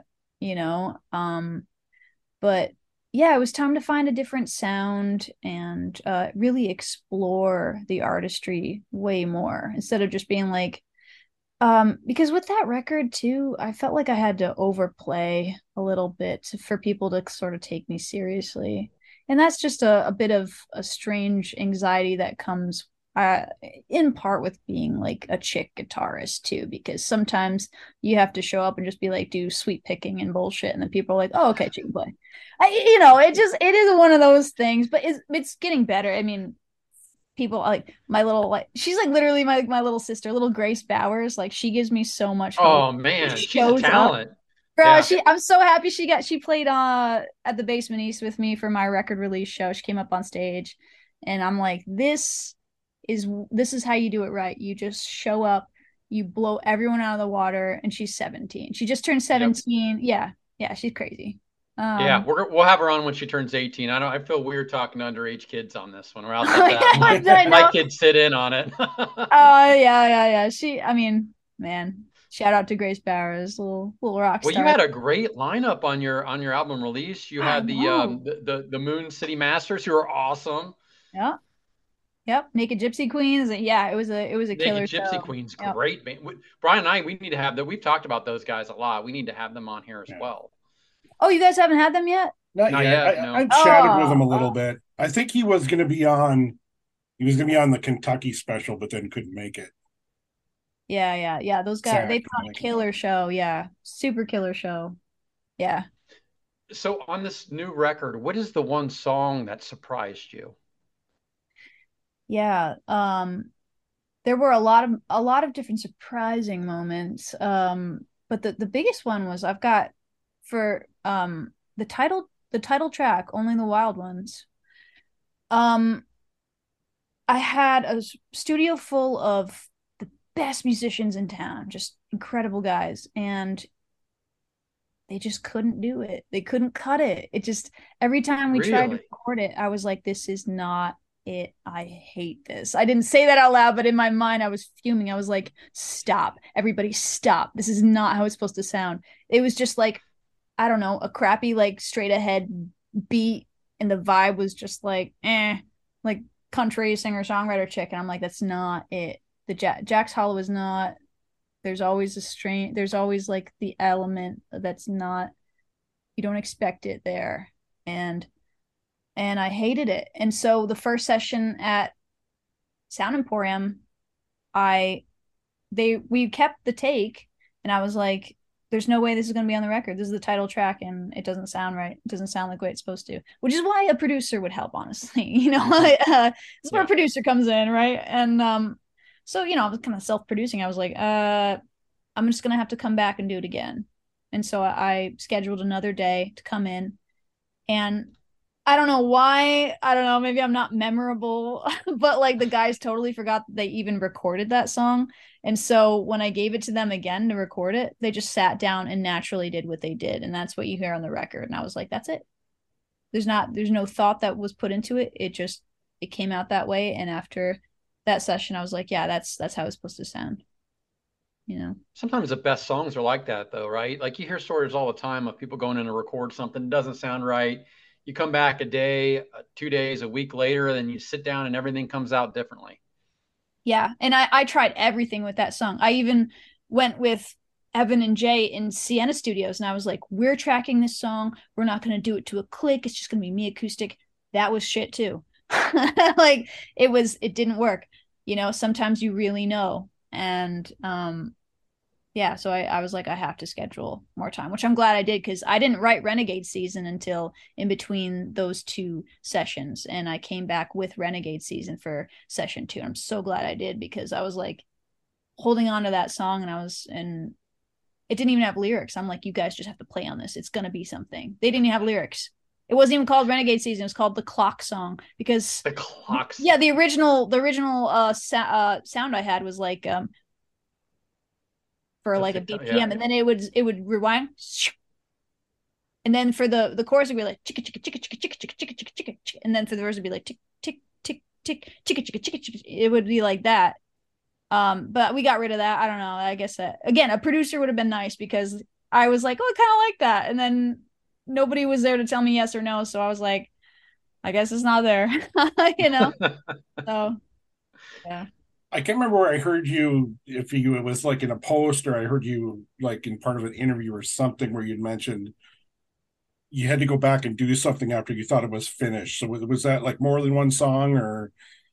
but yeah, it was time to find a different sound and really explore the artistry way more, instead of just being because with that record too, I felt like I had to overplay a little bit for people to sort of take me seriously. And that's just a bit of a strange anxiety that comes in part with being a chick guitarist too, because sometimes you have to show up and just be do sweet picking and bullshit, and then people are oh, okay, she can play. It is one of those things, but it's getting better. I mean, people my little she's literally my little sister, little Grace Bowers. She gives me so much hope. Oh man, she's a talent. Bro, yeah. I'm so happy she played at the Basement East with me for my record release show. She came up on stage, and I'm this is how you do it right. You just show up, you blow everyone out of the water, and she's 17. She just turned 17. Yep. Yeah, she's crazy. Yeah, we'll have her on when she turns 18. I feel weird talking to underage kids on this one. Or else my kids sit in on it. Yeah. Man, shout out to Grace Bowers, little rock star. Well, you had a great lineup on your album release. You had the Moon City Masters, who are awesome. Yeah. Yep. Naked Gypsy Queens. Yeah, it was a Naked killer Gypsy show. Queen's Yep. great, man. Brian and I, we need to have that. We've talked about those guys a lot. We need to have them on here as Yeah. well. Oh, you guys haven't had them yet? Not Not yet. yet, no. I chatted with him Oh, a little bit. I think he was going to be on. He was going to be on the Kentucky special, but then couldn't make it. yeah. Those guys, they Zach, put I on a think. killer show. Yeah, super killer show. Yeah. So on this new record, what is the one song that surprised you? Yeah. There were a lot of different surprising moments. But the biggest one was I've got for the title track, Only the Wild Ones. Um, I had a studio full of the best musicians in town, just incredible guys, and they just couldn't do it. They couldn't cut it. It just every time we tried to Really? record it, I was like, this is not it. I hate this. I didn't say that out loud, but in my mind, I was fuming. I was like, stop. Everybody stop. This is not how it's supposed to sound. It was just like, I don't know, a crappy, like straight ahead beat, and the vibe was just like country singer songwriter chick. And I'm like, that's not it. The Jack's Hollow is not. There's always a strain. There's always like the element that's not. You don't expect it there, and I hated it. And so the first session at Sound Emporium, I we kept the take, and I was like, there's no way this is going to be on the record. This is the title track, and it doesn't sound right. It doesn't sound like the way it's supposed to, which is why a producer would help, honestly. This is where a producer comes in, right? And so I was kind of self-producing. I was like, I'm just going to have to come back and do it again. And so I scheduled another day to come in, and I don't know why. I don't know. Maybe I'm not memorable, but like the guys totally forgot that they even recorded that song. And so when I gave it to them again to record it, they just sat down and naturally did what they did. And that's what you hear on the record. And I was like, that's it. There's no thought that was put into it. It came out that way. And after that session, I was like, yeah, that's how it's supposed to sound. Sometimes the best songs are like that, though, right? Like you hear stories all the time of people going in to record something, doesn't sound right. You come back a day, 2 days, a week later, then you sit down and everything comes out differently. Yeah. And I tried everything with that song. I even went with Evan and Jay in Sienna Studios, and I was like, we're tracking this song. We're not going to do it to a click. It's just going to be me acoustic. That was shit too. Like it didn't work. Sometimes you really know. And yeah, so I was like, I have to schedule more time, which I'm glad I did, because I didn't write Renegade Season until in between those two sessions. And I came back with Renegade Season for session 2. I'm so glad I did, because I was like holding on to that song, and it didn't even have lyrics. I'm like, you guys just have to play on this. It's going to be something. They didn't even have lyrics. It wasn't even called Renegade Season. It was called The Clock Song, because The clocks. yeah, the original sound I had was like for like a BPM, and then it would rewind, and then for the chorus it'd be like chicka chicka chicka chicka chicka chicka chicka chicka chicka, and then for the verse it'd be like tick tick tick tick chicka chicka chicka chicka. It would be like that. But we got rid of that. I don't know. I guess that again, a producer would have been nice, because I was like, oh, I kind of like that, and then nobody was there to tell me yes or no, so I was like, I guess it's not there. So yeah. I can't remember where I heard you, if it was like in a post, or I heard you like in part of an interview or something where you'd mentioned you had to go back and do something after you thought it was finished. So was that like more than one song, or?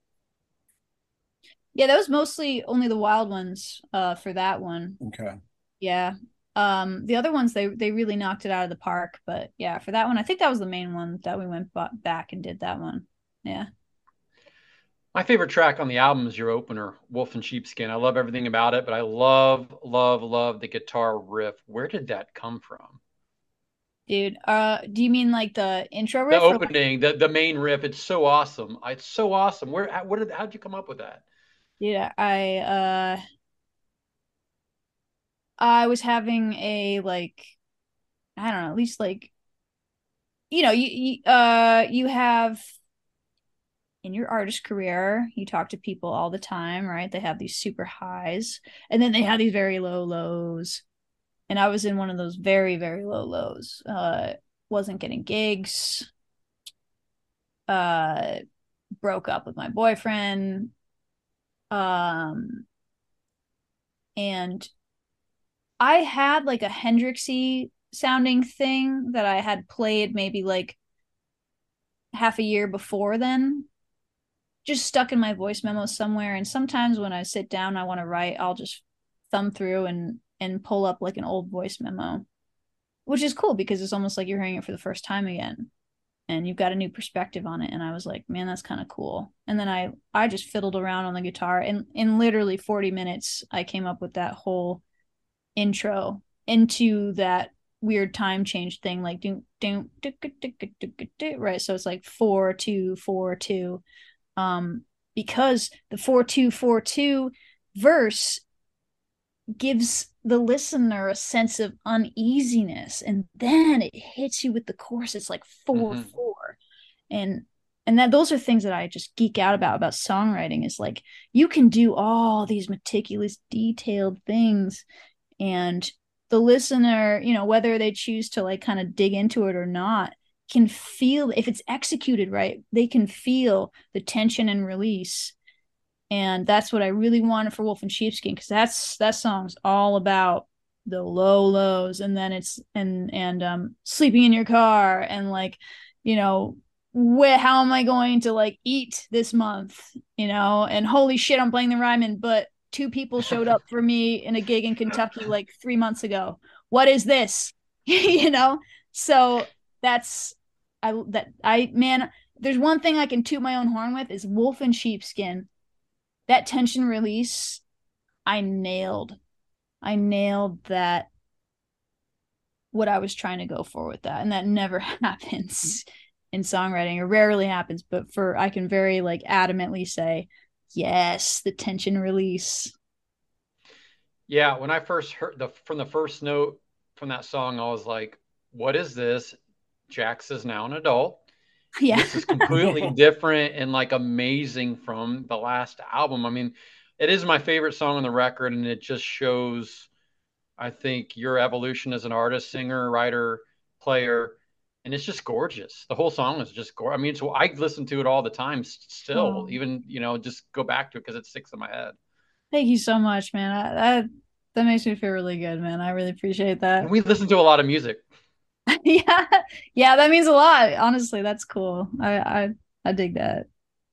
Yeah, that was mostly Only the Wild Ones for that one. Okay. Yeah. The other ones they really knocked it out of the park, but yeah, for that one, I think that was the main one that we went back and did that one. Yeah. My favorite track on the album is your opener, Wolf and Sheepskin. I love everything about it, but I love, love, love the guitar riff. Where did that come from? Dude, do you mean like the intro The riff? opening, the main riff. It's so awesome. It's so awesome. How'd you come up with that? Yeah, I was having a like, I don't know, at least like, you have in your artist career, you talk to people all the time, right? They have these super highs, and then they have these very low lows. And I was in one of those very, very low lows. Wasn't getting gigs. broke up with my boyfriend. And I had like a Hendrixy sounding thing that I had played maybe like half a year before then, just stuck in my voice memo somewhere. And sometimes when I sit down, I want to write, I'll just thumb through and pull up like an old voice memo, which is cool because it's almost like you're hearing it for the first time again and you've got a new perspective on it. And I was like, man, that's kind of cool. And then I just fiddled around on the guitar, and in literally 40 minutes, I came up with that whole intro into that weird time change thing, like do right. So it's like 4-2-4-2, because the 4-2-4-2 verse gives the listener a sense of uneasiness, and then it hits you with the chorus. It's like 4-4, and that those are things that I just geek out about songwriting. Is like you can do all these meticulous, detailed things, and the listener, whether they choose to like kind of dig into it or not, can feel, if it's executed right, they can feel the tension and release. And that's what I really wanted for Wolf in Sheepskin, because that song's all about the low lows, and then it's and sleeping in your car, and like, how am I going to like eat this month, and holy shit, I'm playing the Ryman, but 2 people showed up for me in a gig in Kentucky like 3 months ago. What is this? So there's one thing I can toot my own horn with is Wolf in Sheepskin. That tension release, I nailed that, what I was trying to go for with that. And that never happens in songwriting, or rarely happens, but I can very like adamantly say, yes, the tension release. Yeah, when I first heard from the first note from that song, I was like, what is this? Jax is now an adult. Yeah. This is completely different and like amazing from the last album. I mean, it is my favorite song on the record, and it just shows, I think, your evolution as an artist, singer, writer, player. And it's just gorgeous. The whole song is just gorgeous. I mean, I listen to it all the time still, even, just go back to it because it sticks in my head. Thank you so much, man. That makes me feel really good, man. I really appreciate that. And we listen to a lot of music. Yeah, that means a lot. Honestly, that's cool. I dig that.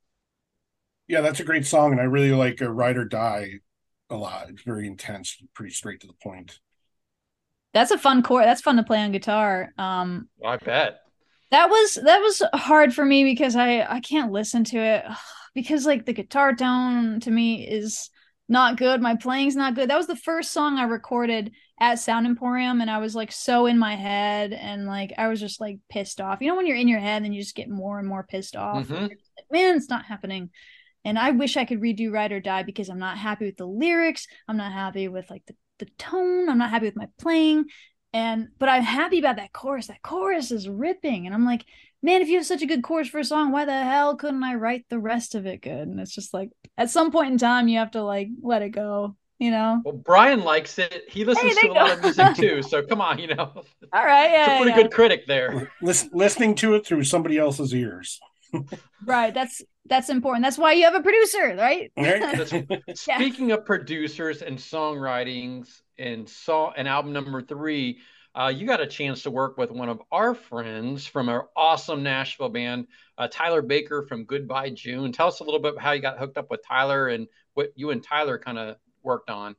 Yeah, that's a great song, and I really like Ride or Die a lot. It's very intense, pretty straight to the point. That's a fun chord. That's fun to play on guitar. I bet. That was hard for me because I can't listen to it because like the guitar tone to me is not good. My playing's not good. That was the first song I recorded at Sound Emporium, and I was like so in my head, and like I was just like pissed off. When you're in your head, then you just get more and more pissed off. Mm-hmm. Like, man, it's not happening. And I wish I could redo Ride or Die because I'm not happy with the lyrics. I'm not happy with like the tone. I'm not happy with my playing. But I'm happy about that chorus. That chorus is ripping. And I'm like, man, if you have such a good chorus for a song, why the hell couldn't I write the rest of it good? And it's just like, at some point in time, you have to like let it go, Well, Brian likes it. He listens to a lot of music too. So come on, All right. Yeah. It's a pretty good critic there. Listening to it through somebody else's ears. Right. That's important. That's why you have a producer, right? Speaking of producers and songwritings and album number 3, you got a chance to work with one of our friends from our awesome Nashville band, Tyler Baker from Goodbye June. Tell us a little bit how you got hooked up with Tyler and what you and Tyler kind of worked on.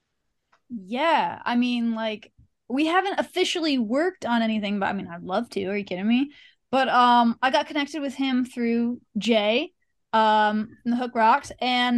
Yeah. I mean, like, we haven't officially worked on anything, but I mean, I'd love to. Are you kidding me? But I got connected with him through Jay from the Hook Rocks, and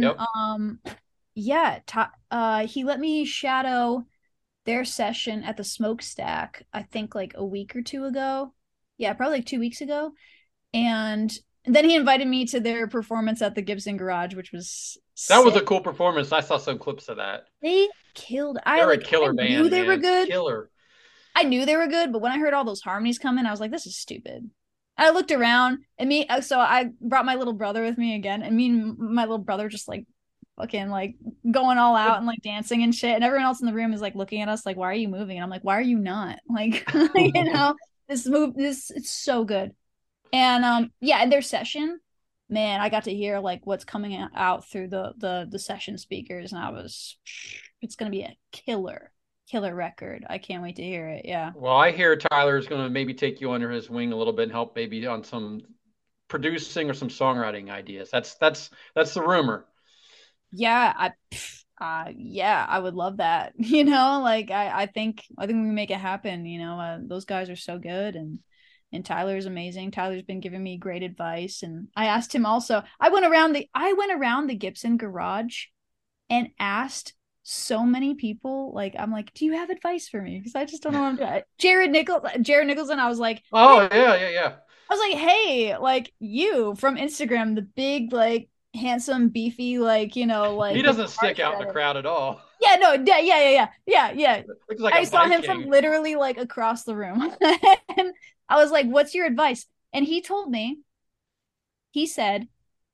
he let me shadow their session at the Smokestack, I think like a week or 2 ago. Yeah, probably like 2 weeks ago. And then he invited me to their performance at the Gibson Garage, which was sick. That was a cool performance. I saw some clips of that. They killed. They're a killer band. I knew they were good. Killer. I knew they were good, but when I heard all those harmonies come in, I was like, this is stupid. I looked around, and so I brought my little brother with me again, and me and my little brother just like fucking like going all out and like dancing and shit, and everyone else in the room is like looking at us like, why are you moving? And I'm like, why are you not? Like, it's so good. And and their session man, I got to hear like what's coming out through the session speakers, and it's gonna be a killer record. I can't wait to hear it. Yeah. Well, I hear Tyler's going to maybe take you under his wing a little bit and help maybe on some producing or some songwriting ideas. That's the rumor. Yeah, yeah, I would love that. Like I think we make it happen. Those guys are so good, and Tyler's amazing. Tyler's been giving me great advice, and I asked him also. I went around the Gibson garage and asked so many people. Like, I'm like, do you have advice for me? Because I just don't know what I'm doing. Jared Nicholson. I was like, Oh, hey. yeah. I was like, hey, like you from Instagram, the big, like, handsome, beefy, like, like He guitar doesn't stick out in the shredder. crowd at all. Yeah, no, yeah. Looks like I a saw him from Viking. literally like across the room. And I was like, what's your advice? And he told me, he said,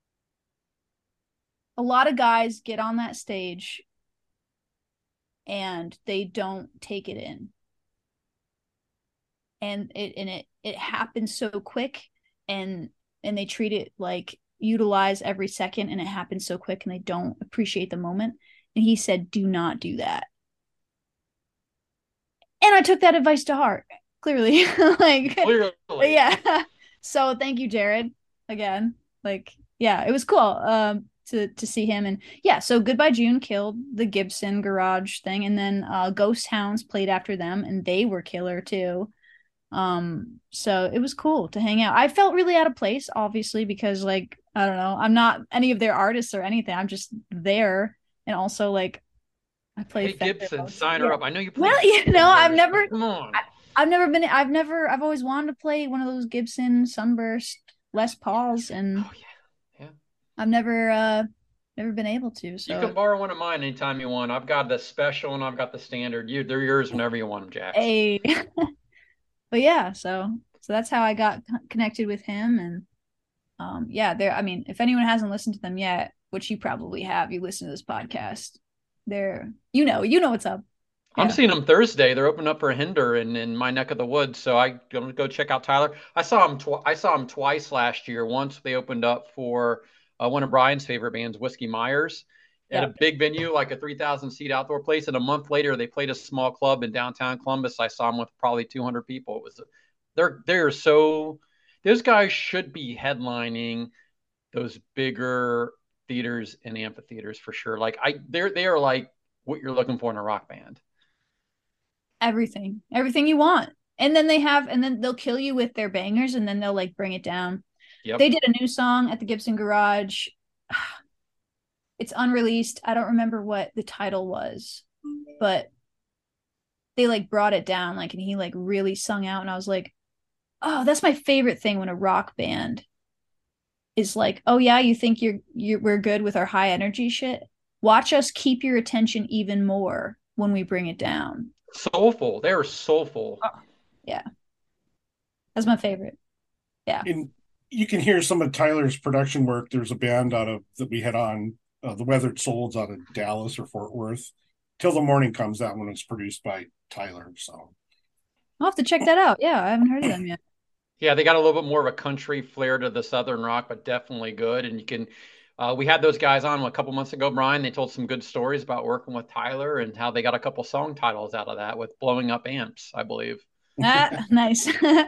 a lot of guys get on that stage and they don't take it in. And it happens so quick, and they treat it like utilize every second, and it happens so quick, and they don't appreciate the moment. And he said, do not do that. And I took that advice to heart, clearly. Like, Clearly. yeah. So thank you, Jared, again. Like, yeah, it was cool to see him. And yeah, so Goodbye June killed the Gibson garage thing, and then Ghost Hounds played after them, and they were killer too. So it was cool to hang out. I felt really out of place, obviously, because like, I don't know, I'm not any of their artists or anything. I'm just there. And also, like, I play Hey, Fender Gibson, most. sign Yeah. her up. I know you play. Well, Come on. I've always wanted to play one of those Gibson Sunburst Les Pauls, and Oh yeah. I've never been able to. You So can borrow one of mine anytime you want. I've got the special and I've got the standard. They're yours whenever you want them, Jax. hey, but yeah, so that's how I got connected with him. And yeah, there, I mean, if anyone hasn't listened to them yet, which you probably have, you listen to this podcast, they're, what's up. I'm Yeah. seeing them Thursday. They're opening up for Hinder in my neck of the woods, so I'm gonna go check out Tyler. I saw him twice last year. Once they opened up for one of Brian's favorite bands, Whiskey Myers, at Yeah. a big venue, like a 3,000 seat outdoor place. And a month later, they played a small club in downtown Columbus. I saw them with probably 200 people. It was they're so those guys should be headlining those bigger theaters and amphitheaters for sure. Like they are like what you're looking for in a rock band. Everything you want. And then they'll kill you with their bangers, and then they'll like bring it down. Yep. They did a new song at the Gibson Garage. It's unreleased. I don't remember what the title was, but they like brought it down, like, and he like really sung out, and I was like, oh, that's my favorite thing when a rock band is like, oh yeah, you think we're good with our high energy shit? Watch us keep your attention even more when we bring it down. Soulful. They are soulful. Oh, yeah. That's my favorite. Yeah. And you can hear some of Tyler's production work. There's a band that we had on, the Weathered Souls, out of Dallas or Fort Worth. Till the Morning comes out, when it's produced by Tyler. So I'll have to check that out. Yeah, I haven't heard of them yet. Yeah, they got a little bit more of a country flair to the Southern rock, but definitely good. And you can, we had those guys on a couple months ago, Brian. They told some good stories about working with Tyler and how they got a couple song titles out of that with Blowing Up Amps, I believe. Ah, nice.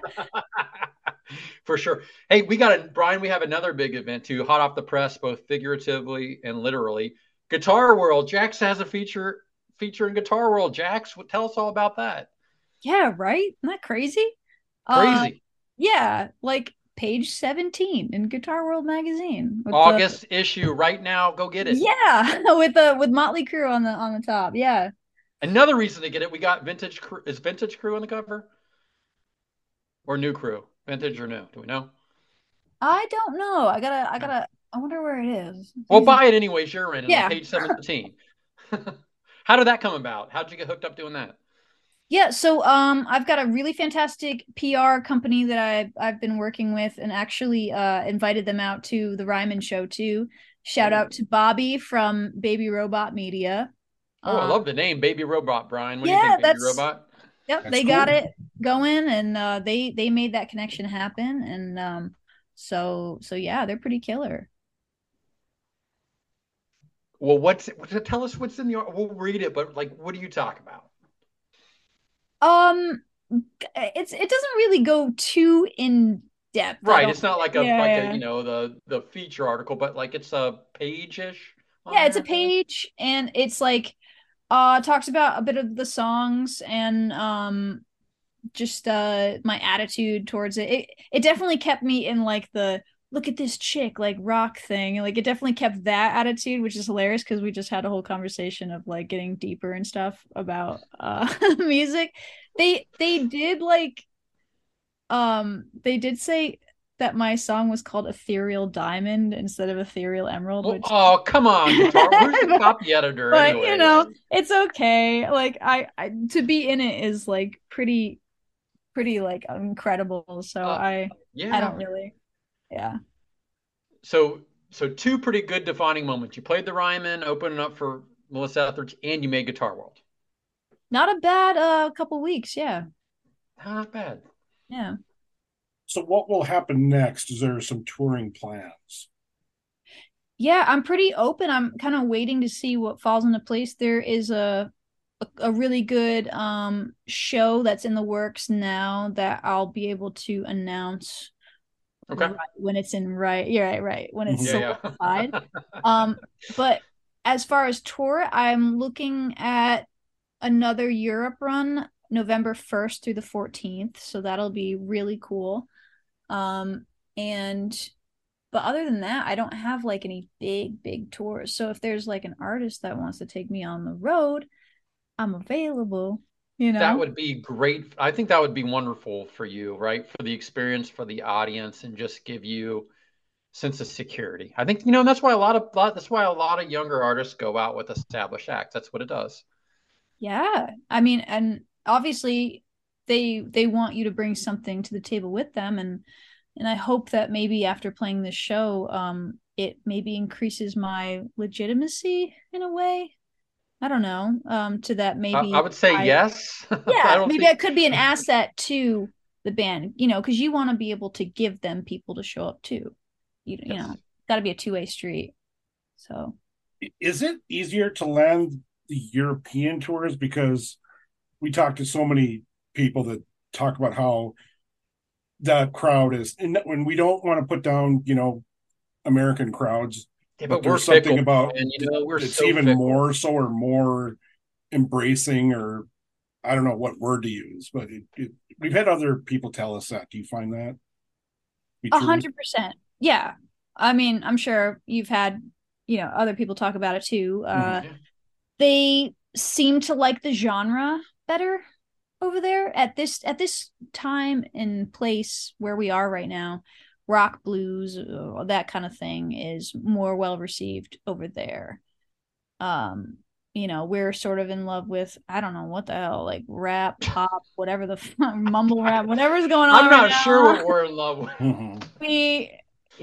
For sure. Hey, Brian, we have another big event too, hot off the press, both figuratively and literally. Guitar World. Jax has a feature in Guitar World. Jax, tell us all about that. Yeah, right? Isn't that crazy? Crazy. Yeah, like page 17 in Guitar World magazine. August issue right now. Go get it. Yeah, with Motley Crue on the top. Yeah. Another reason to get it, we got Vintage Crew. Is Vintage Crew on the cover? Or New Crew? Vintage or new? Do we know? I don't know. I wonder where it is. Well, buy it anyways. You're in it. Yeah. On page 17. How did that come about? How'd you get hooked up doing that? Yeah, so I've got a really fantastic PR company that I've been working with, and actually invited them out to the Ryman show too. Shout out to Bobby from Baby Robot Media. Oh, I love the name Baby Robot, Brian. What do yeah, you think, Baby Robot? Yep, That's they cool. got it going, and they made that connection happen. And So yeah, they're pretty killer. Well, tell us what's in the we'll read it, but like what do you talk about? Um, it doesn't really go too in depth. I Right, don't. it's not Yeah, like a yeah. the feature article, but like it's a page-ish on Yeah, it's a there. page, and it's like talks about a bit of the songs and just my attitude towards it. It definitely kept me in like the look at this chick like rock thing. Like it definitely kept that attitude, which is hilarious because we just had a whole conversation of like getting deeper and stuff about music. They did like they did say that my song was called Ethereal Diamond instead of Ethereal Emerald, Well, which oh, come on, guitar. Who's the but, copy editor but you anyway? know, it's okay. Like I to be in it is like pretty like incredible. So Uh, I don't yeah. really, yeah. So two pretty good defining moments. You played the Ryman, opening up for Melissa Etheridge, and you made Guitar World. Not a bad couple weeks, yeah. Not bad. Yeah. So what will happen next? Is there some touring plans? Yeah, I'm pretty open. I'm kind of waiting to see what falls into place. There is a really good show that's in the works now that I'll be able to announce Okay. right when it's in right. Yeah, right, when it's Mhm. Yeah, solidified. yeah. But as far as tour, I'm looking at another Europe run November 1st through the 14th. So that'll be really cool. Um, and but other than that, I don't have like any big tours. So if there's like an artist that wants to take me on the road, I'm available, you That know? would be great. I think that would be wonderful for you, right? For the experience, for the audience, and just give you sense of security. I think, that's why that's why a lot of younger artists go out with established acts. That's what it does. Yeah. I mean, and obviously they want you to bring something to the table with them and I hope that maybe after playing this show, it maybe increases my legitimacy in a way. I don't know. To that I maybe would say I yes. I yeah, don't maybe think I could be an asset to the band, because you want to be able to give them people to show up too. yes. Got to be a two-way street. So, Is it easier to land the European tours? Because we talk to so many people that talk about how that crowd is, and when we don't want to put down, American crowds, Yeah, but but we're there's something fickle, about and we're that's so even fickle. more so or more embracing, or I don't know what word to use, but we've had other people tell us that. Do you find that to be true? 100%. Yeah. I mean, I'm sure you've had, other people talk about it too. Mhm. Yeah. They seem to like the genre better over there at this time and place where we are right now. Rock, blues, that kind of thing is more well received over there. um we're sort of in love with, I don't know what the hell, like rap, pop, whatever the mumble rap, whatever's going on I'm right not sure now. what we're in love with. Mhm. we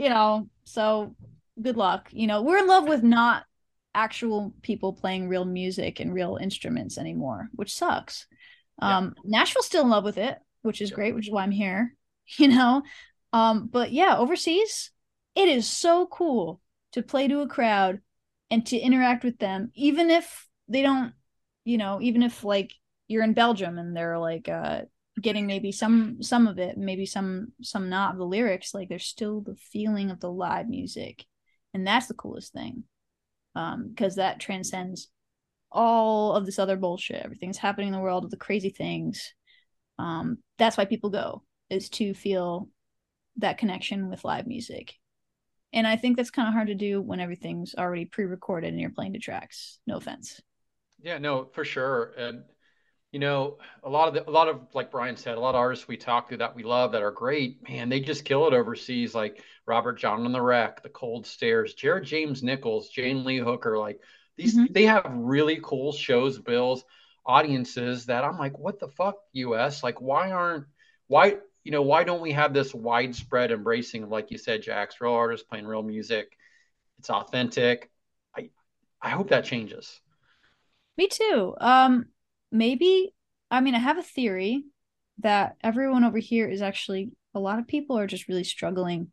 so good luck. We're in love with not actual people playing real music and real instruments anymore, which sucks. Yeah. Nashville's still in love with it, which is Yeah. great, which is why I'm here. you know but yeah, overseas it is so cool to play to a crowd and to interact with them, even if they don't, even if like you're in Belgium and they're like getting maybe some of it, maybe some not of the lyrics, like there's still the feeling of the live music. And that's the coolest thing. Because that transcends all of this other bullshit. Everything's happening in the world of the crazy things. That's why people go, is to feel that connection with live music. And I think that's kind of hard to do when everything's already pre-recorded and you're playing to tracks. No offense. Yeah, no, for sure. And a lot of like Brian said, a lot of artists we talk to that we love that are great, man, they just kill it overseas, like Robert John on the Wreck, The Cold Stairs, Jared James Nichols, Jane Lee Hooker, like these Mm-hmm. they have really cool shows, bills, audiences that I'm like, what the fuck, US? Like why don't we have this widespread embracing of, like you said, Jax, real artists playing real music? It's authentic. I I hope that changes. Me too. Maybe, I mean, I have a theory that everyone over here is actually, a lot of people are just really struggling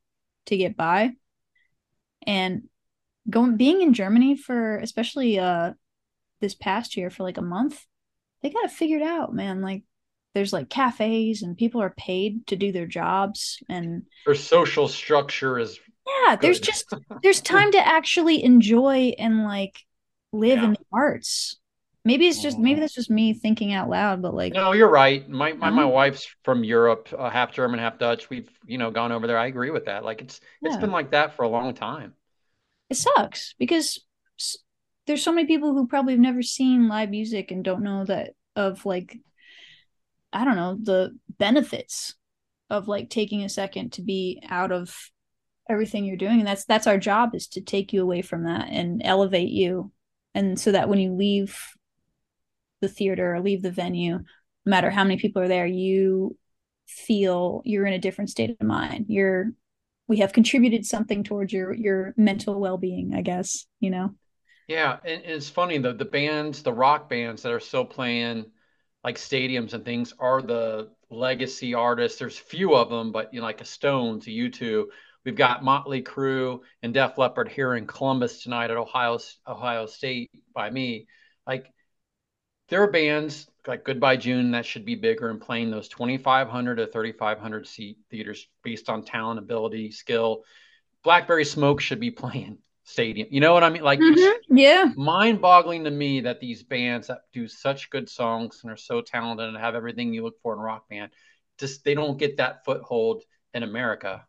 to get by. And being in Germany for especially this past year for like a month, they got it figured out, man. Like there's like cafes and people are paid to do their jobs, and Their social structure is yeah, good. there's time to actually enjoy and like live in Yeah. the arts. Maybe that's just me thinking out loud, but like, No, you're right. My no, wife's from Europe, half German, half Dutch. We've, gone over there. I agree with that. Like it's yeah, been like that for a long time. it sucks because s- there's so many people who probably have never seen live music and don't know that of like, I don't know, the benefits of like taking a second to be out of everything you're doing. And that's our job, is to take you away from that and elevate you. And so that when you leave the theater or leave the venue, no matter how many people are there, you feel you're in a different state of mind. We have contributed something towards your mental well-being, I guess, you know. Yeah, and it's funny, the bands, the rock bands that are still playing like stadiums and things are the legacy artists. There's few of them, but like a Stones, a U2. We've got Motley Crue and Def Leppard here in Columbus tonight at Ohio State by me. Like there are bands like Goodbye June that should be bigger and playing those 2,500 to 3,500 seat theaters based on talent, ability, skill. Blackberry Smoke should be playing stadium. You know what I mean? Like it's Yeah. mind-boggling to me that these bands that do such good songs and are so talented and have everything you look for in a rock band, just they don't get that foothold in America.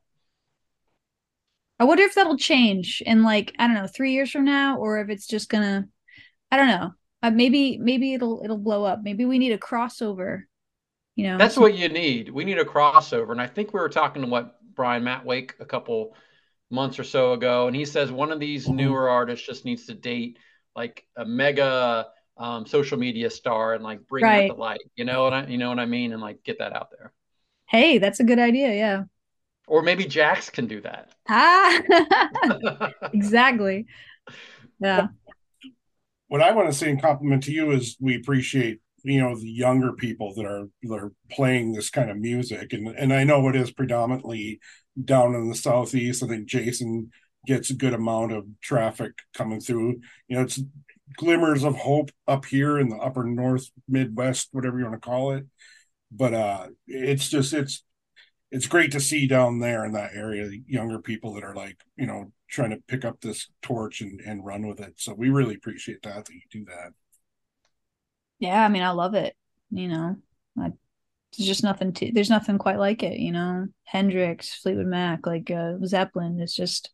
I wonder if that'll change in like, I don't know, 3 years from now, or if it's just gonna, I don't know. Maybe it'll blow up. Maybe we need a crossover, you know. That's what you need. We need a crossover. And I think we were talking to Matt Wake a couple months or so ago, and he says one of these Mhm. newer artists just needs to date like a mega social media star and like bring that to Right. light. You know what I mean, and like get that out there. Hey, that's a good idea. Yeah. Or maybe Jax can do that. Ah, exactly. Yeah. What I want to say in compliment to you is we appreciate the younger people that are playing this kind of music, and I know it is predominantly down in the southeast. I think Jason gets a good amount of traffic coming through. It's glimmers of hope up here in the upper north Midwest, whatever you want to call it. But it's great to see down there in that area the younger people that are like trying to pick up this torch and run with it. So we really appreciate that you do that. Yeah, I mean, I love it. You know, I, there's nothing quite like it, you know. Hendrix, Fleetwood Mac, like Zeppelin is just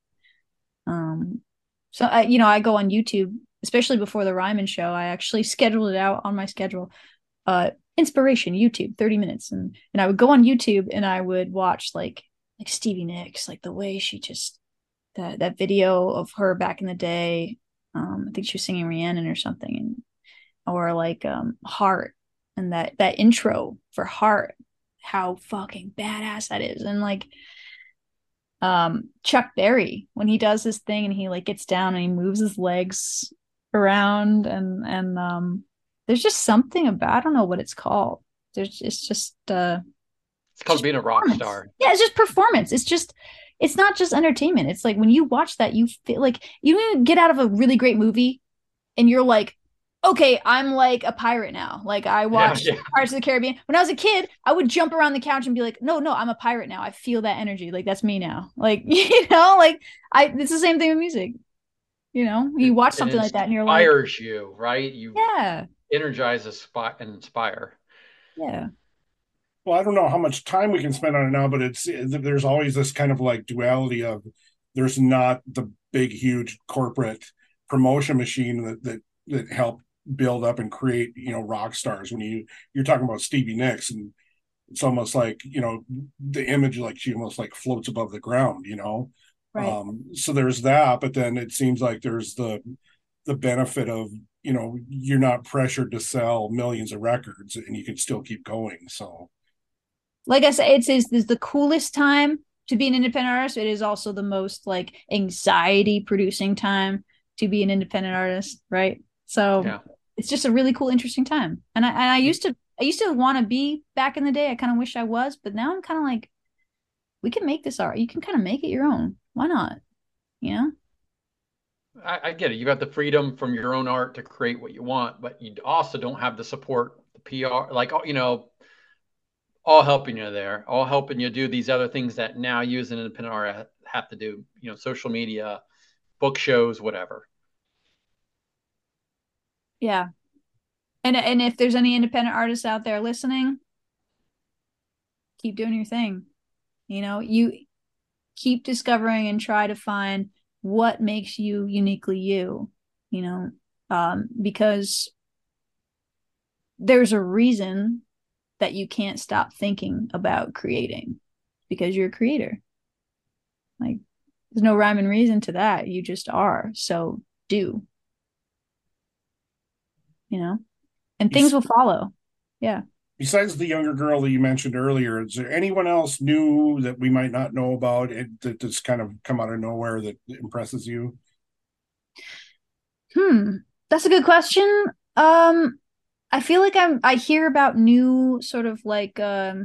so I go on YouTube, especially before the Ryman show. I actually scheduled it out on my schedule. Inspiration YouTube 30 minutes, and I would go on YouTube and I would watch like Stevie Nicks, like the way she just that video of her back in the day. I think she was singing Rhiannon or something, and or like Heart, and that intro for Heart, how fucking badass that is. And like Chuck Berry, when he does his thing and he like gets down and he moves his legs around, and there's just something about, I don't know what it's called. It's It's called being a rock performance. star. Yeah, it's just performance. It's not just entertainment. It's like when you watch that, you feel like you get out of a really great movie and you're like, okay, I'm like a pirate now. Like I Yeah, watched yeah. Pirates of the Caribbean. When I was a kid, I would jump around the couch and be like, no, I'm a pirate now. I feel that energy. Like that's me now. Like, like it's the same thing with music. You watch It something like that and you're like, inspires you, right? You yeah, energize and inspire. yeah. Well, I don't know how much time we can spend on it now, but there's always this kind of like duality of there's not the big, huge corporate promotion machine that helped build up and create rock stars. When you're talking about Stevie Nicks, and it's almost like the image, like she almost like floats above the ground. Right. So there's that, but then it seems like there's the benefit of you're not pressured to sell millions of records and you can still keep going. So Like I said, it's the coolest time to be an independent artist. It is also the most like anxiety producing time to be an independent artist, right? So Yeah. it's just a really cool, interesting time. And I used to want to be back in the day. I kind of wish I was, but now I'm kind of like, we can make this art. You can kind of make it your own. Why not? You know? I get it. You got the freedom from your own art to create what you want, but you also don't have the support, the PR, like, all helping you there, all helping you do these other things that now you as an independent artist have to do, social media, book shows, whatever. Yeah. And if there's any independent artists out there listening, keep doing your thing. You keep discovering and try to find what makes you uniquely you, because there's a reason that you can't stop thinking about creating, because you're a creator. Like, there's no rhyme and reason to that. You just are. So do, and things will follow. Yeah. Besides the younger girl that you mentioned earlier, is there anyone else new that we might not know about that just kind of come out of nowhere that impresses you? That's a good question. I feel like I hear about new sort of like I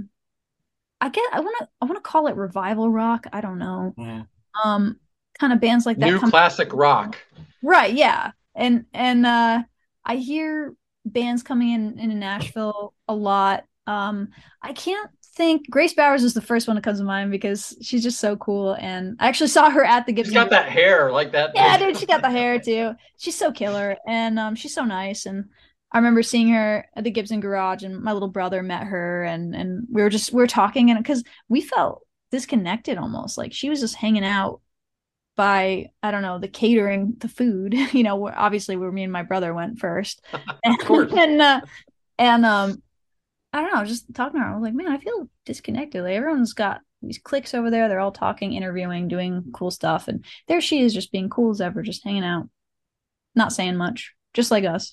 want to call it revival rock. I don't know. Kind of bands like that. New classic rock. Right, yeah. And I hear bands coming in Nashville a lot. I can't think. Grace Bowers is the first one that comes to mind because she's just so cool. And I actually saw her at the Gibson. She's got that hair like that. Yeah, dude, she got the hair too. She's so killer, and she's so nice. And I remember seeing her at the Gibson Garage, and my little brother met her, and we were talking, and because we felt disconnected almost, like she was just hanging out by, I don't know, the catering, the food, obviously where me and my brother went first. Of course. And I don't know, just talking to her, I was like, man, I feel disconnected. Like, everyone's got these cliques over there. They're all talking, interviewing, doing cool stuff. And there she is, just being cool as ever, just hanging out, not saying much, just like us,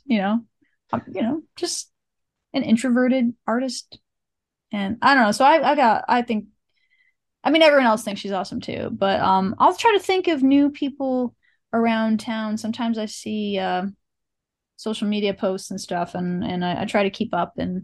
just an introverted artist. And I don't know. So I mean, everyone else thinks she's awesome too, but I'll try to think of new people around town. Sometimes I see social media posts and stuff, and I try to keep up and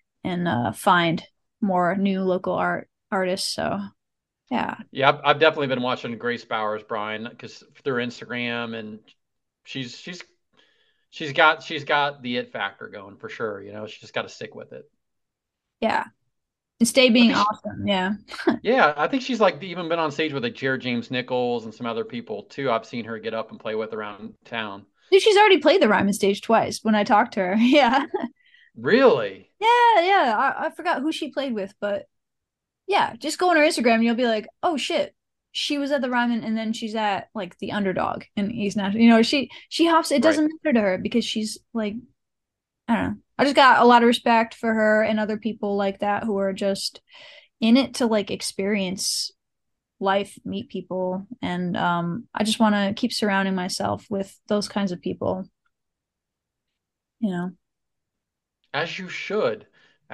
find more new local artists. So yeah. I've definitely been watching Grace Bowers, Brian, because through Instagram, and she's got the it factor going for sure. She just got to stick with it. Yeah. And stay being awesome. Yeah. Yeah, I think she's even been on stage with Jared James Nichols and some other people too. I've seen her get up and play with around town. Dude, she's already played the Ryman stage twice when I talked to her. Yeah. Really? Yeah. I forgot who she played with, but yeah, just go on her Instagram and you'll be like, oh shit, she was at the Ryman, and then she's at like the Underdog in East Nashville. She hops. It doesn't matter to her because she's like, I don't know. I just got a lot of respect for her and other people like that who are just in it to like experience life, meet people, and I just want to keep surrounding myself with those kinds of people. As you should.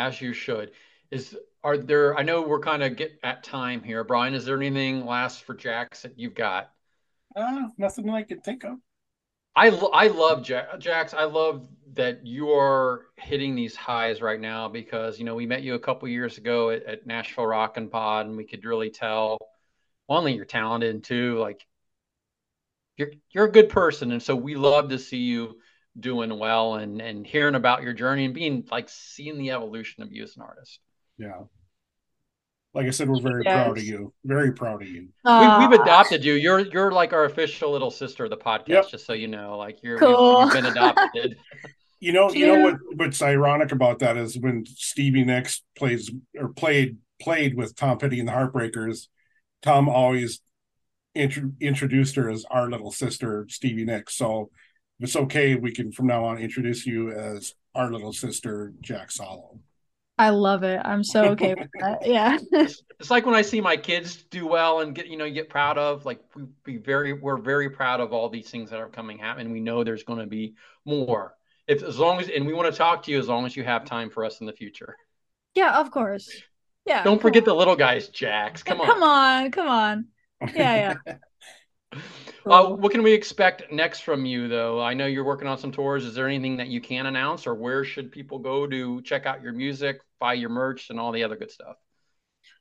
Are there, I know we're kind of get at time here, Brian, is there anything last for Jax that you've got? Nothing I can think of. I love Jax. I love that you are hitting these highs right now because, we met you a couple years ago at Nashville Rockin' Pod, and we could really tell, one, that you're talented, and two, like you're a good person. And so we love to see you doing well and hearing about your journey and being seeing the evolution of you as an artist. Yeah. Like I said, we're very proud of you. Very proud of you. We've adopted you. You're like our official little sister of the podcast, yep. Just so you know. Like cool. You've been adopted. You know what's ironic about that is when Stevie Nicks played with Tom Petty and the Heartbreakers, Tom always introduced her as our little sister, Stevie Nicks. So if it's okay, we can from now on introduce you as our little sister, Jax Hollow. I love it. I'm so okay with that. Yeah. It's like when I see my kids do well and get proud of, like, we're very proud of all these things that are happen. We know there's going to be more. And we want to talk to you as long as you have time for us in the future. Yeah, of course. Yeah. Don't forget the little guys, Jax. Come on. Come on. Yeah. What can we expect next from you, though? I know you're working on some tours. Is there anything that you can announce, or where should people go to check out your music, buy your merch, and all the other good stuff?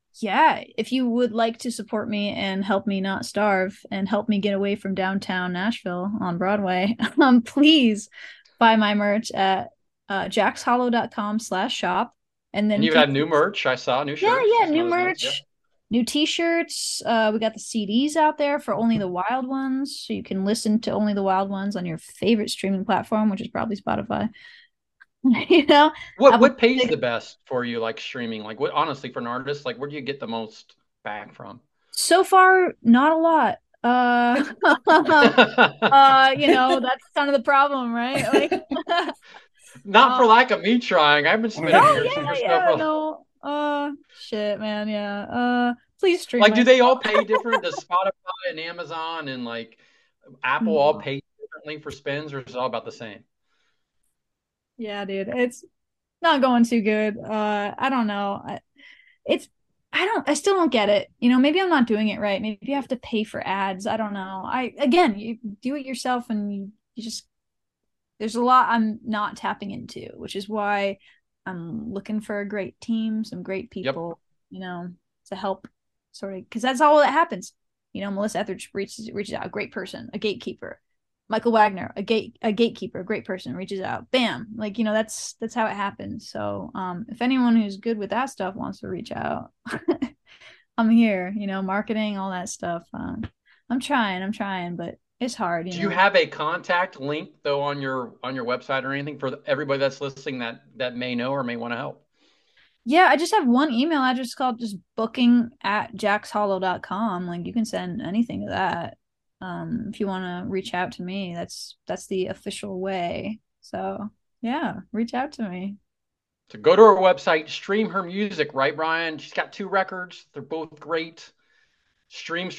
yeah, if you would like to support me and help me not starve and help me get away from downtown Nashville on Broadway, please buy my merch at jackshollow.com/shop. And then And you've had new merch. I saw new shirts. yeah, So new that was nice. Yep. merch, new t-shirts. We got the CDs out there for Only the Wild Ones, so you can listen to Only the Wild Ones on your favorite streaming platform, which is probably Spotify. You know, What pays the best for you, like streaming? Like what honestly for an artist, like where do you get the most back from? so far, not a lot. That's kind of the problem, right? Like, Not for lack of me trying. I've been spending no, your stuff yeah, for no. Shit, man, yeah. Please stream like, my do they all pay different? Does Spotify and Amazon and like Apple all pay differently for spins, or is it all about the same? Yeah, dude, it's not going too good. I don't know. It's I still don't get it. Maybe I'm not doing it right. Maybe you have to pay for ads. I don't know. Again, you do it yourself and you just there's a lot I'm not tapping into, which is why I'm looking for a great team, some great people, to help sort of because that's all that happens. Melissa Etheridge reaches out, a great person, a gatekeeper. Michael Wagner, a gatekeeper, a great person, reaches out. Bam. Like, that's how it happens. So if anyone who's good with that stuff wants to reach out, I'm here, marketing, all that stuff. I'm trying, but it's hard. Do you have a contact link though on your website or anything for everybody that's listening that may know or may want to help? Yeah, I just have one email address called just booking@jackshollow.com. Like you can send anything to that. If you want to reach out to me, that's the official way. So yeah, reach out to me. To go to her website, stream her music, right, Brian? She's got 2 records. They're both great. Stream,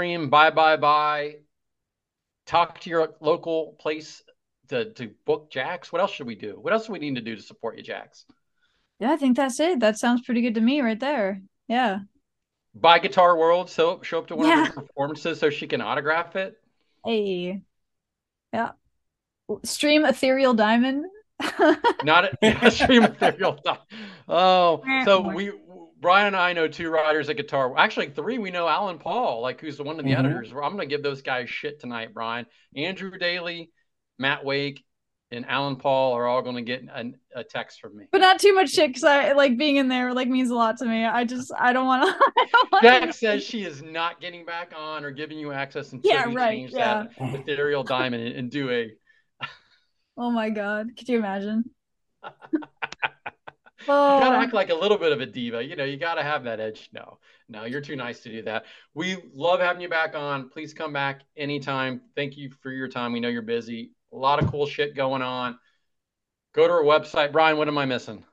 buy. Talk to your local place to book Jax. What else should we do? What else do we need to do to support you, Jax? Yeah, I think that's it. That sounds pretty good to me right there. Yeah. Buy Guitar World, so show up to one of her performances so she can autograph it. Hey. Yeah. Stream Ethereal Diamond. Not stream Ethereal Diamond. Oh, so Brian and I know 2 writers at Guitar. Actually, 3. We know Alan Paul, like who's one of the editors. I'm going to give those guys shit tonight, Brian. Andrew Daly, Matt Wake, and Alan Paul are all going to get a text from me. But not too much shit, because I like being in there like means a lot to me. I don't want to. Jack says she is not getting back on or giving you access until you change that Ethereal Diamond and do a. Oh my God! Could you imagine? You gotta act like a little bit of a diva. You gotta have that edge. No, you're too nice to do that. We love having you back on. Please come back anytime. Thank you for your time. We know you're busy. A lot of cool shit going on. Go to our website. Brian, what am I missing?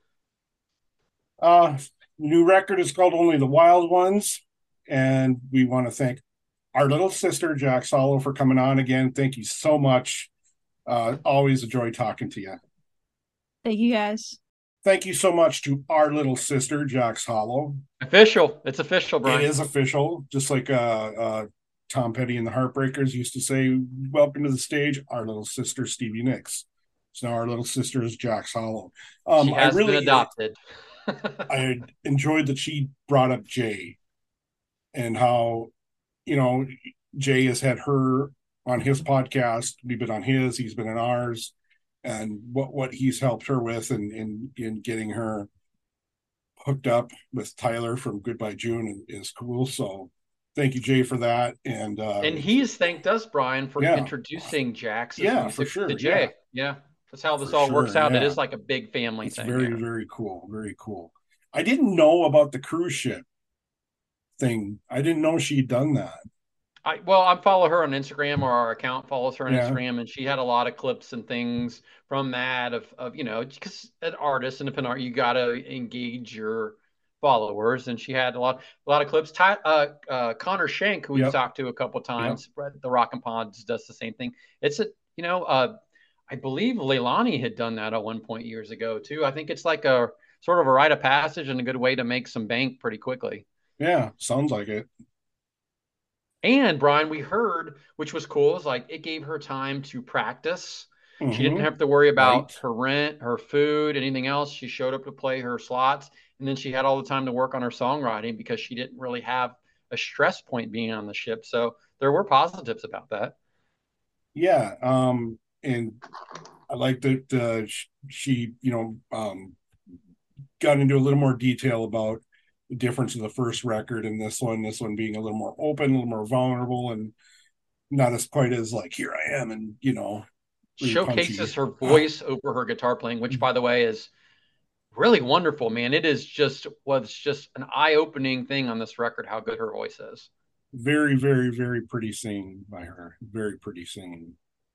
New record is called Only the Wild Ones. And we want to thank our little sister, Jax Hollow, for coming on again. Thank you so much. Always a joy talking to you. Thank you, guys. Thank you so much to our little sister, Jax Hollow. Official. It's official, Brian. It is official. Just like Tom Petty and the Heartbreakers used to say, welcome to the stage, our little sister, Stevie Nicks. So now our little sister is Jax Hollow. She has been adopted. I enjoyed that she brought up Jay and how, Jay has had her on his podcast. We've been on his, he's been on ours. And what he's helped her with in getting her hooked up with Tyler from Goodbye June is cool. So thank you, Jay, for that. And he's thanked us, Brian, for introducing Jax for sure. to Jay. Yeah. That's how this all works out. Yeah. It is like a big family thing. Very, very cool. Very cool. I didn't know about the cruise ship thing. I didn't know she'd done that. I follow her on Instagram, or our account follows her on Instagram, and she had a lot of clips and things from that of because an artist, independent art, you got to engage your followers, and she had a lot of clips. Connor Shank, who we've talked to a couple of times, the Rockin' Pods, does the same thing. It's I believe Leilani had done that at one point years ago too. I think it's like a sort of a rite of passage and a good way to make some bank pretty quickly. Yeah, sounds like it. And Brian, we heard, which was cool, is like it gave her time to practice. Mm-hmm. She didn't have to worry about her rent, her food, anything else. She showed up to play her slots, And then she had all the time to work on her songwriting because she didn't really have a stress point being on the ship. So there were positives about that. Yeah. And I like that she, got into a little more detail about the difference of the first record and this one being a little more open, a little more vulnerable, and not as quite as like, here I am, and really showcases her voice over her guitar playing, which by the way is really wonderful, man. It is just an eye-opening thing on this record how good her voice is. Very, very, very pretty singing by her. Very pretty singing.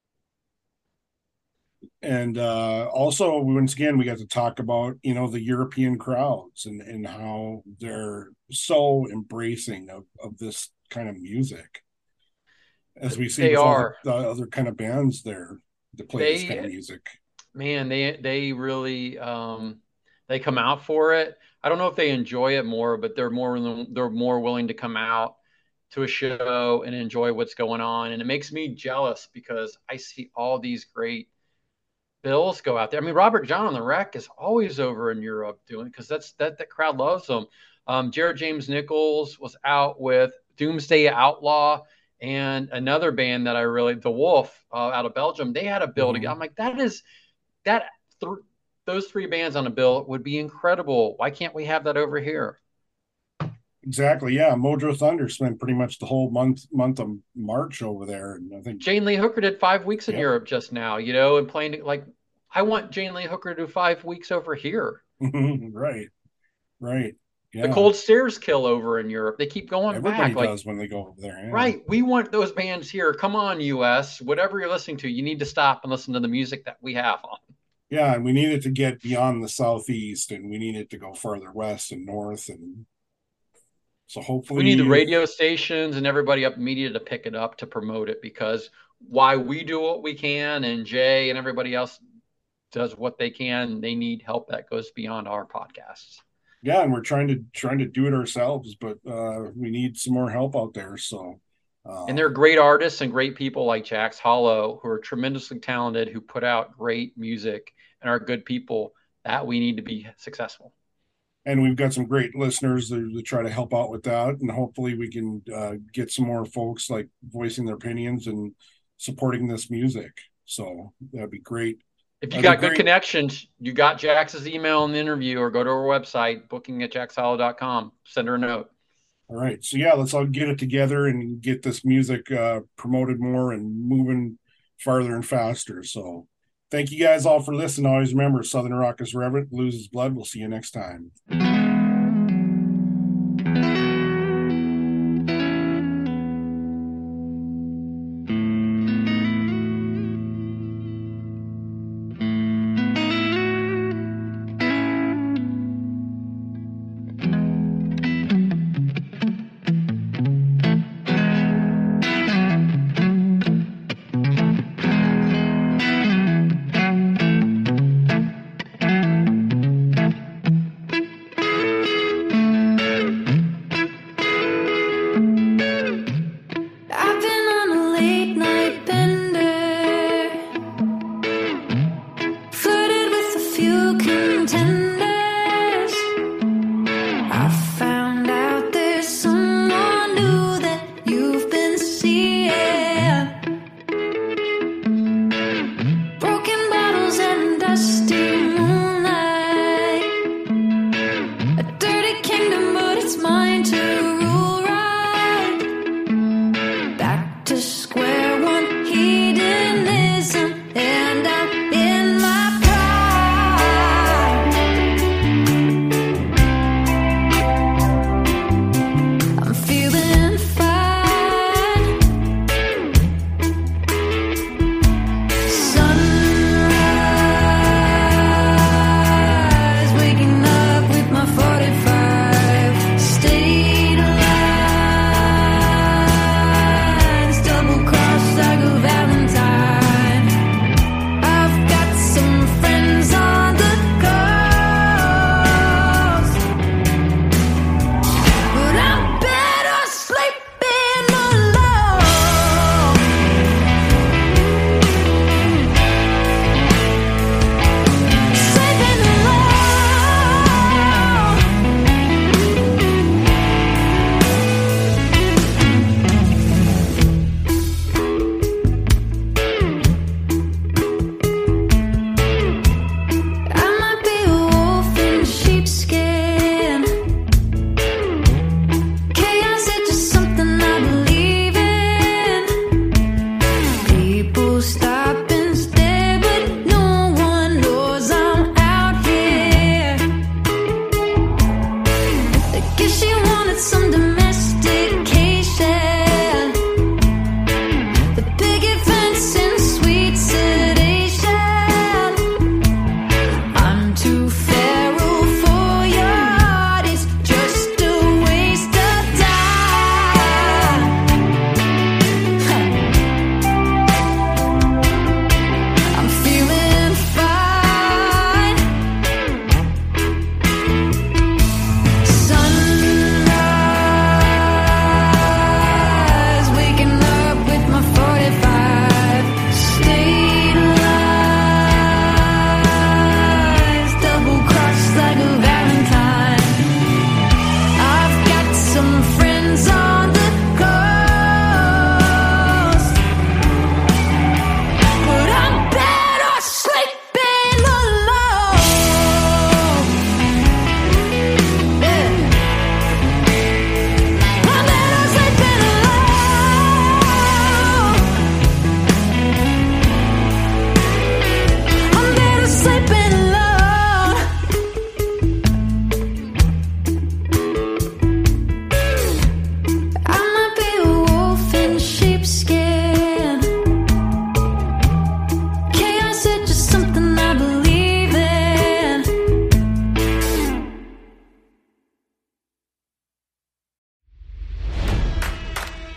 And also, once again, we got to talk about the European crowds and how they're so embracing of this kind of music, as we see with the other kind of bands there that play this kind of music. Man, they really they come out for it. I don't know if they enjoy it more, but they're more willing to come out to a show and enjoy what's going on. And it makes me jealous because I see all these great bills go out there. I mean, Robert John on the Wreck is always over in Europe doing, because that crowd loves them. Jared James Nichols was out with Doomsday Outlaw and another band that The Wolf out of Belgium. They had a bill together. I'm like, those three bands on a bill would be incredible. Why can't we have that over here? Exactly. Yeah. Mojo Thunder spent pretty much the whole month of March over there. And I think Jane Lee Hooker did 5 weeks in Europe just now, and playing like, I want Jane Lee Hooker to do 5 weeks over here. Right. Yeah. The Cold Stairs kill over in Europe. They keep going Everybody back. does when they go over there. Yeah. Right. We want those bands here. Come on, US. Whatever you're listening to, you need to stop and listen to the music that we have on. Yeah, and we need it to get beyond the southeast, and we need it to go farther west and north, and so hopefully we need the radio stations and everybody up media to pick it up to promote it, because why we do what we can and Jay and everybody else does what they can, they need help that goes beyond our podcasts. Yeah, and we're trying to do it ourselves, but we need some more help out there. So, and they're great artists and great people like Jax Hollow, who are tremendously talented, who put out great music and are good people that we need to be successful. And we've got some great listeners that try to help out with that, and hopefully we can get some more folks like voicing their opinions and supporting this music. So that'd be great. If you got good connections, you got Jax's email in the interview, or go to our website, booking@jaxhollow.com. Send her a note. All right. So yeah, let's all get it together and get this music promoted more and moving farther and faster. So thank you guys all for listening. Always remember, Southern Rock is reverent, blues is blood. We'll see you next time.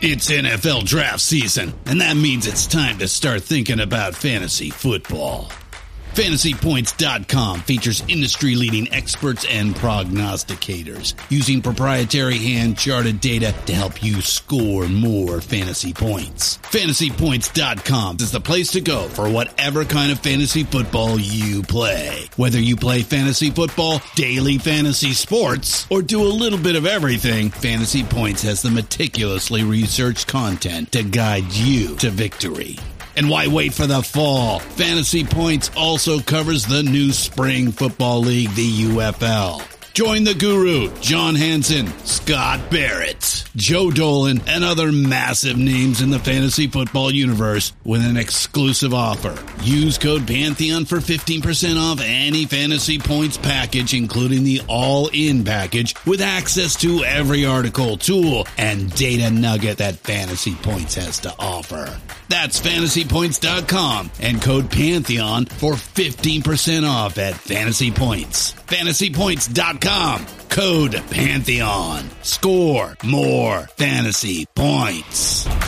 It's NFL draft season, and that means it's time to start thinking about fantasy football. FantasyPoints.com features industry-leading experts and prognosticators using proprietary hand-charted data to help you score more fantasy points. FantasyPoints.com is the place to go for whatever kind of fantasy football you play. Whether you play fantasy football, daily fantasy sports, or do a little bit of everything, Fantasy Points has the meticulously researched content to guide you to victory. And why wait for the fall? Fantasy Points also covers the new spring football league, the UFL. Join the guru, John Hansen, Scott Barrett, Joe Dolan, and other massive names in the fantasy football universe with an exclusive offer. Use code Pantheon for 15% off any Fantasy Points package, including the all-in package, with access to every article, tool, and data nugget that Fantasy Points has to offer. That's FantasyPoints.com and code Pantheon for 15% off at Fantasy Points. FantasyPoints.com, code Pantheon. Score more fantasy points.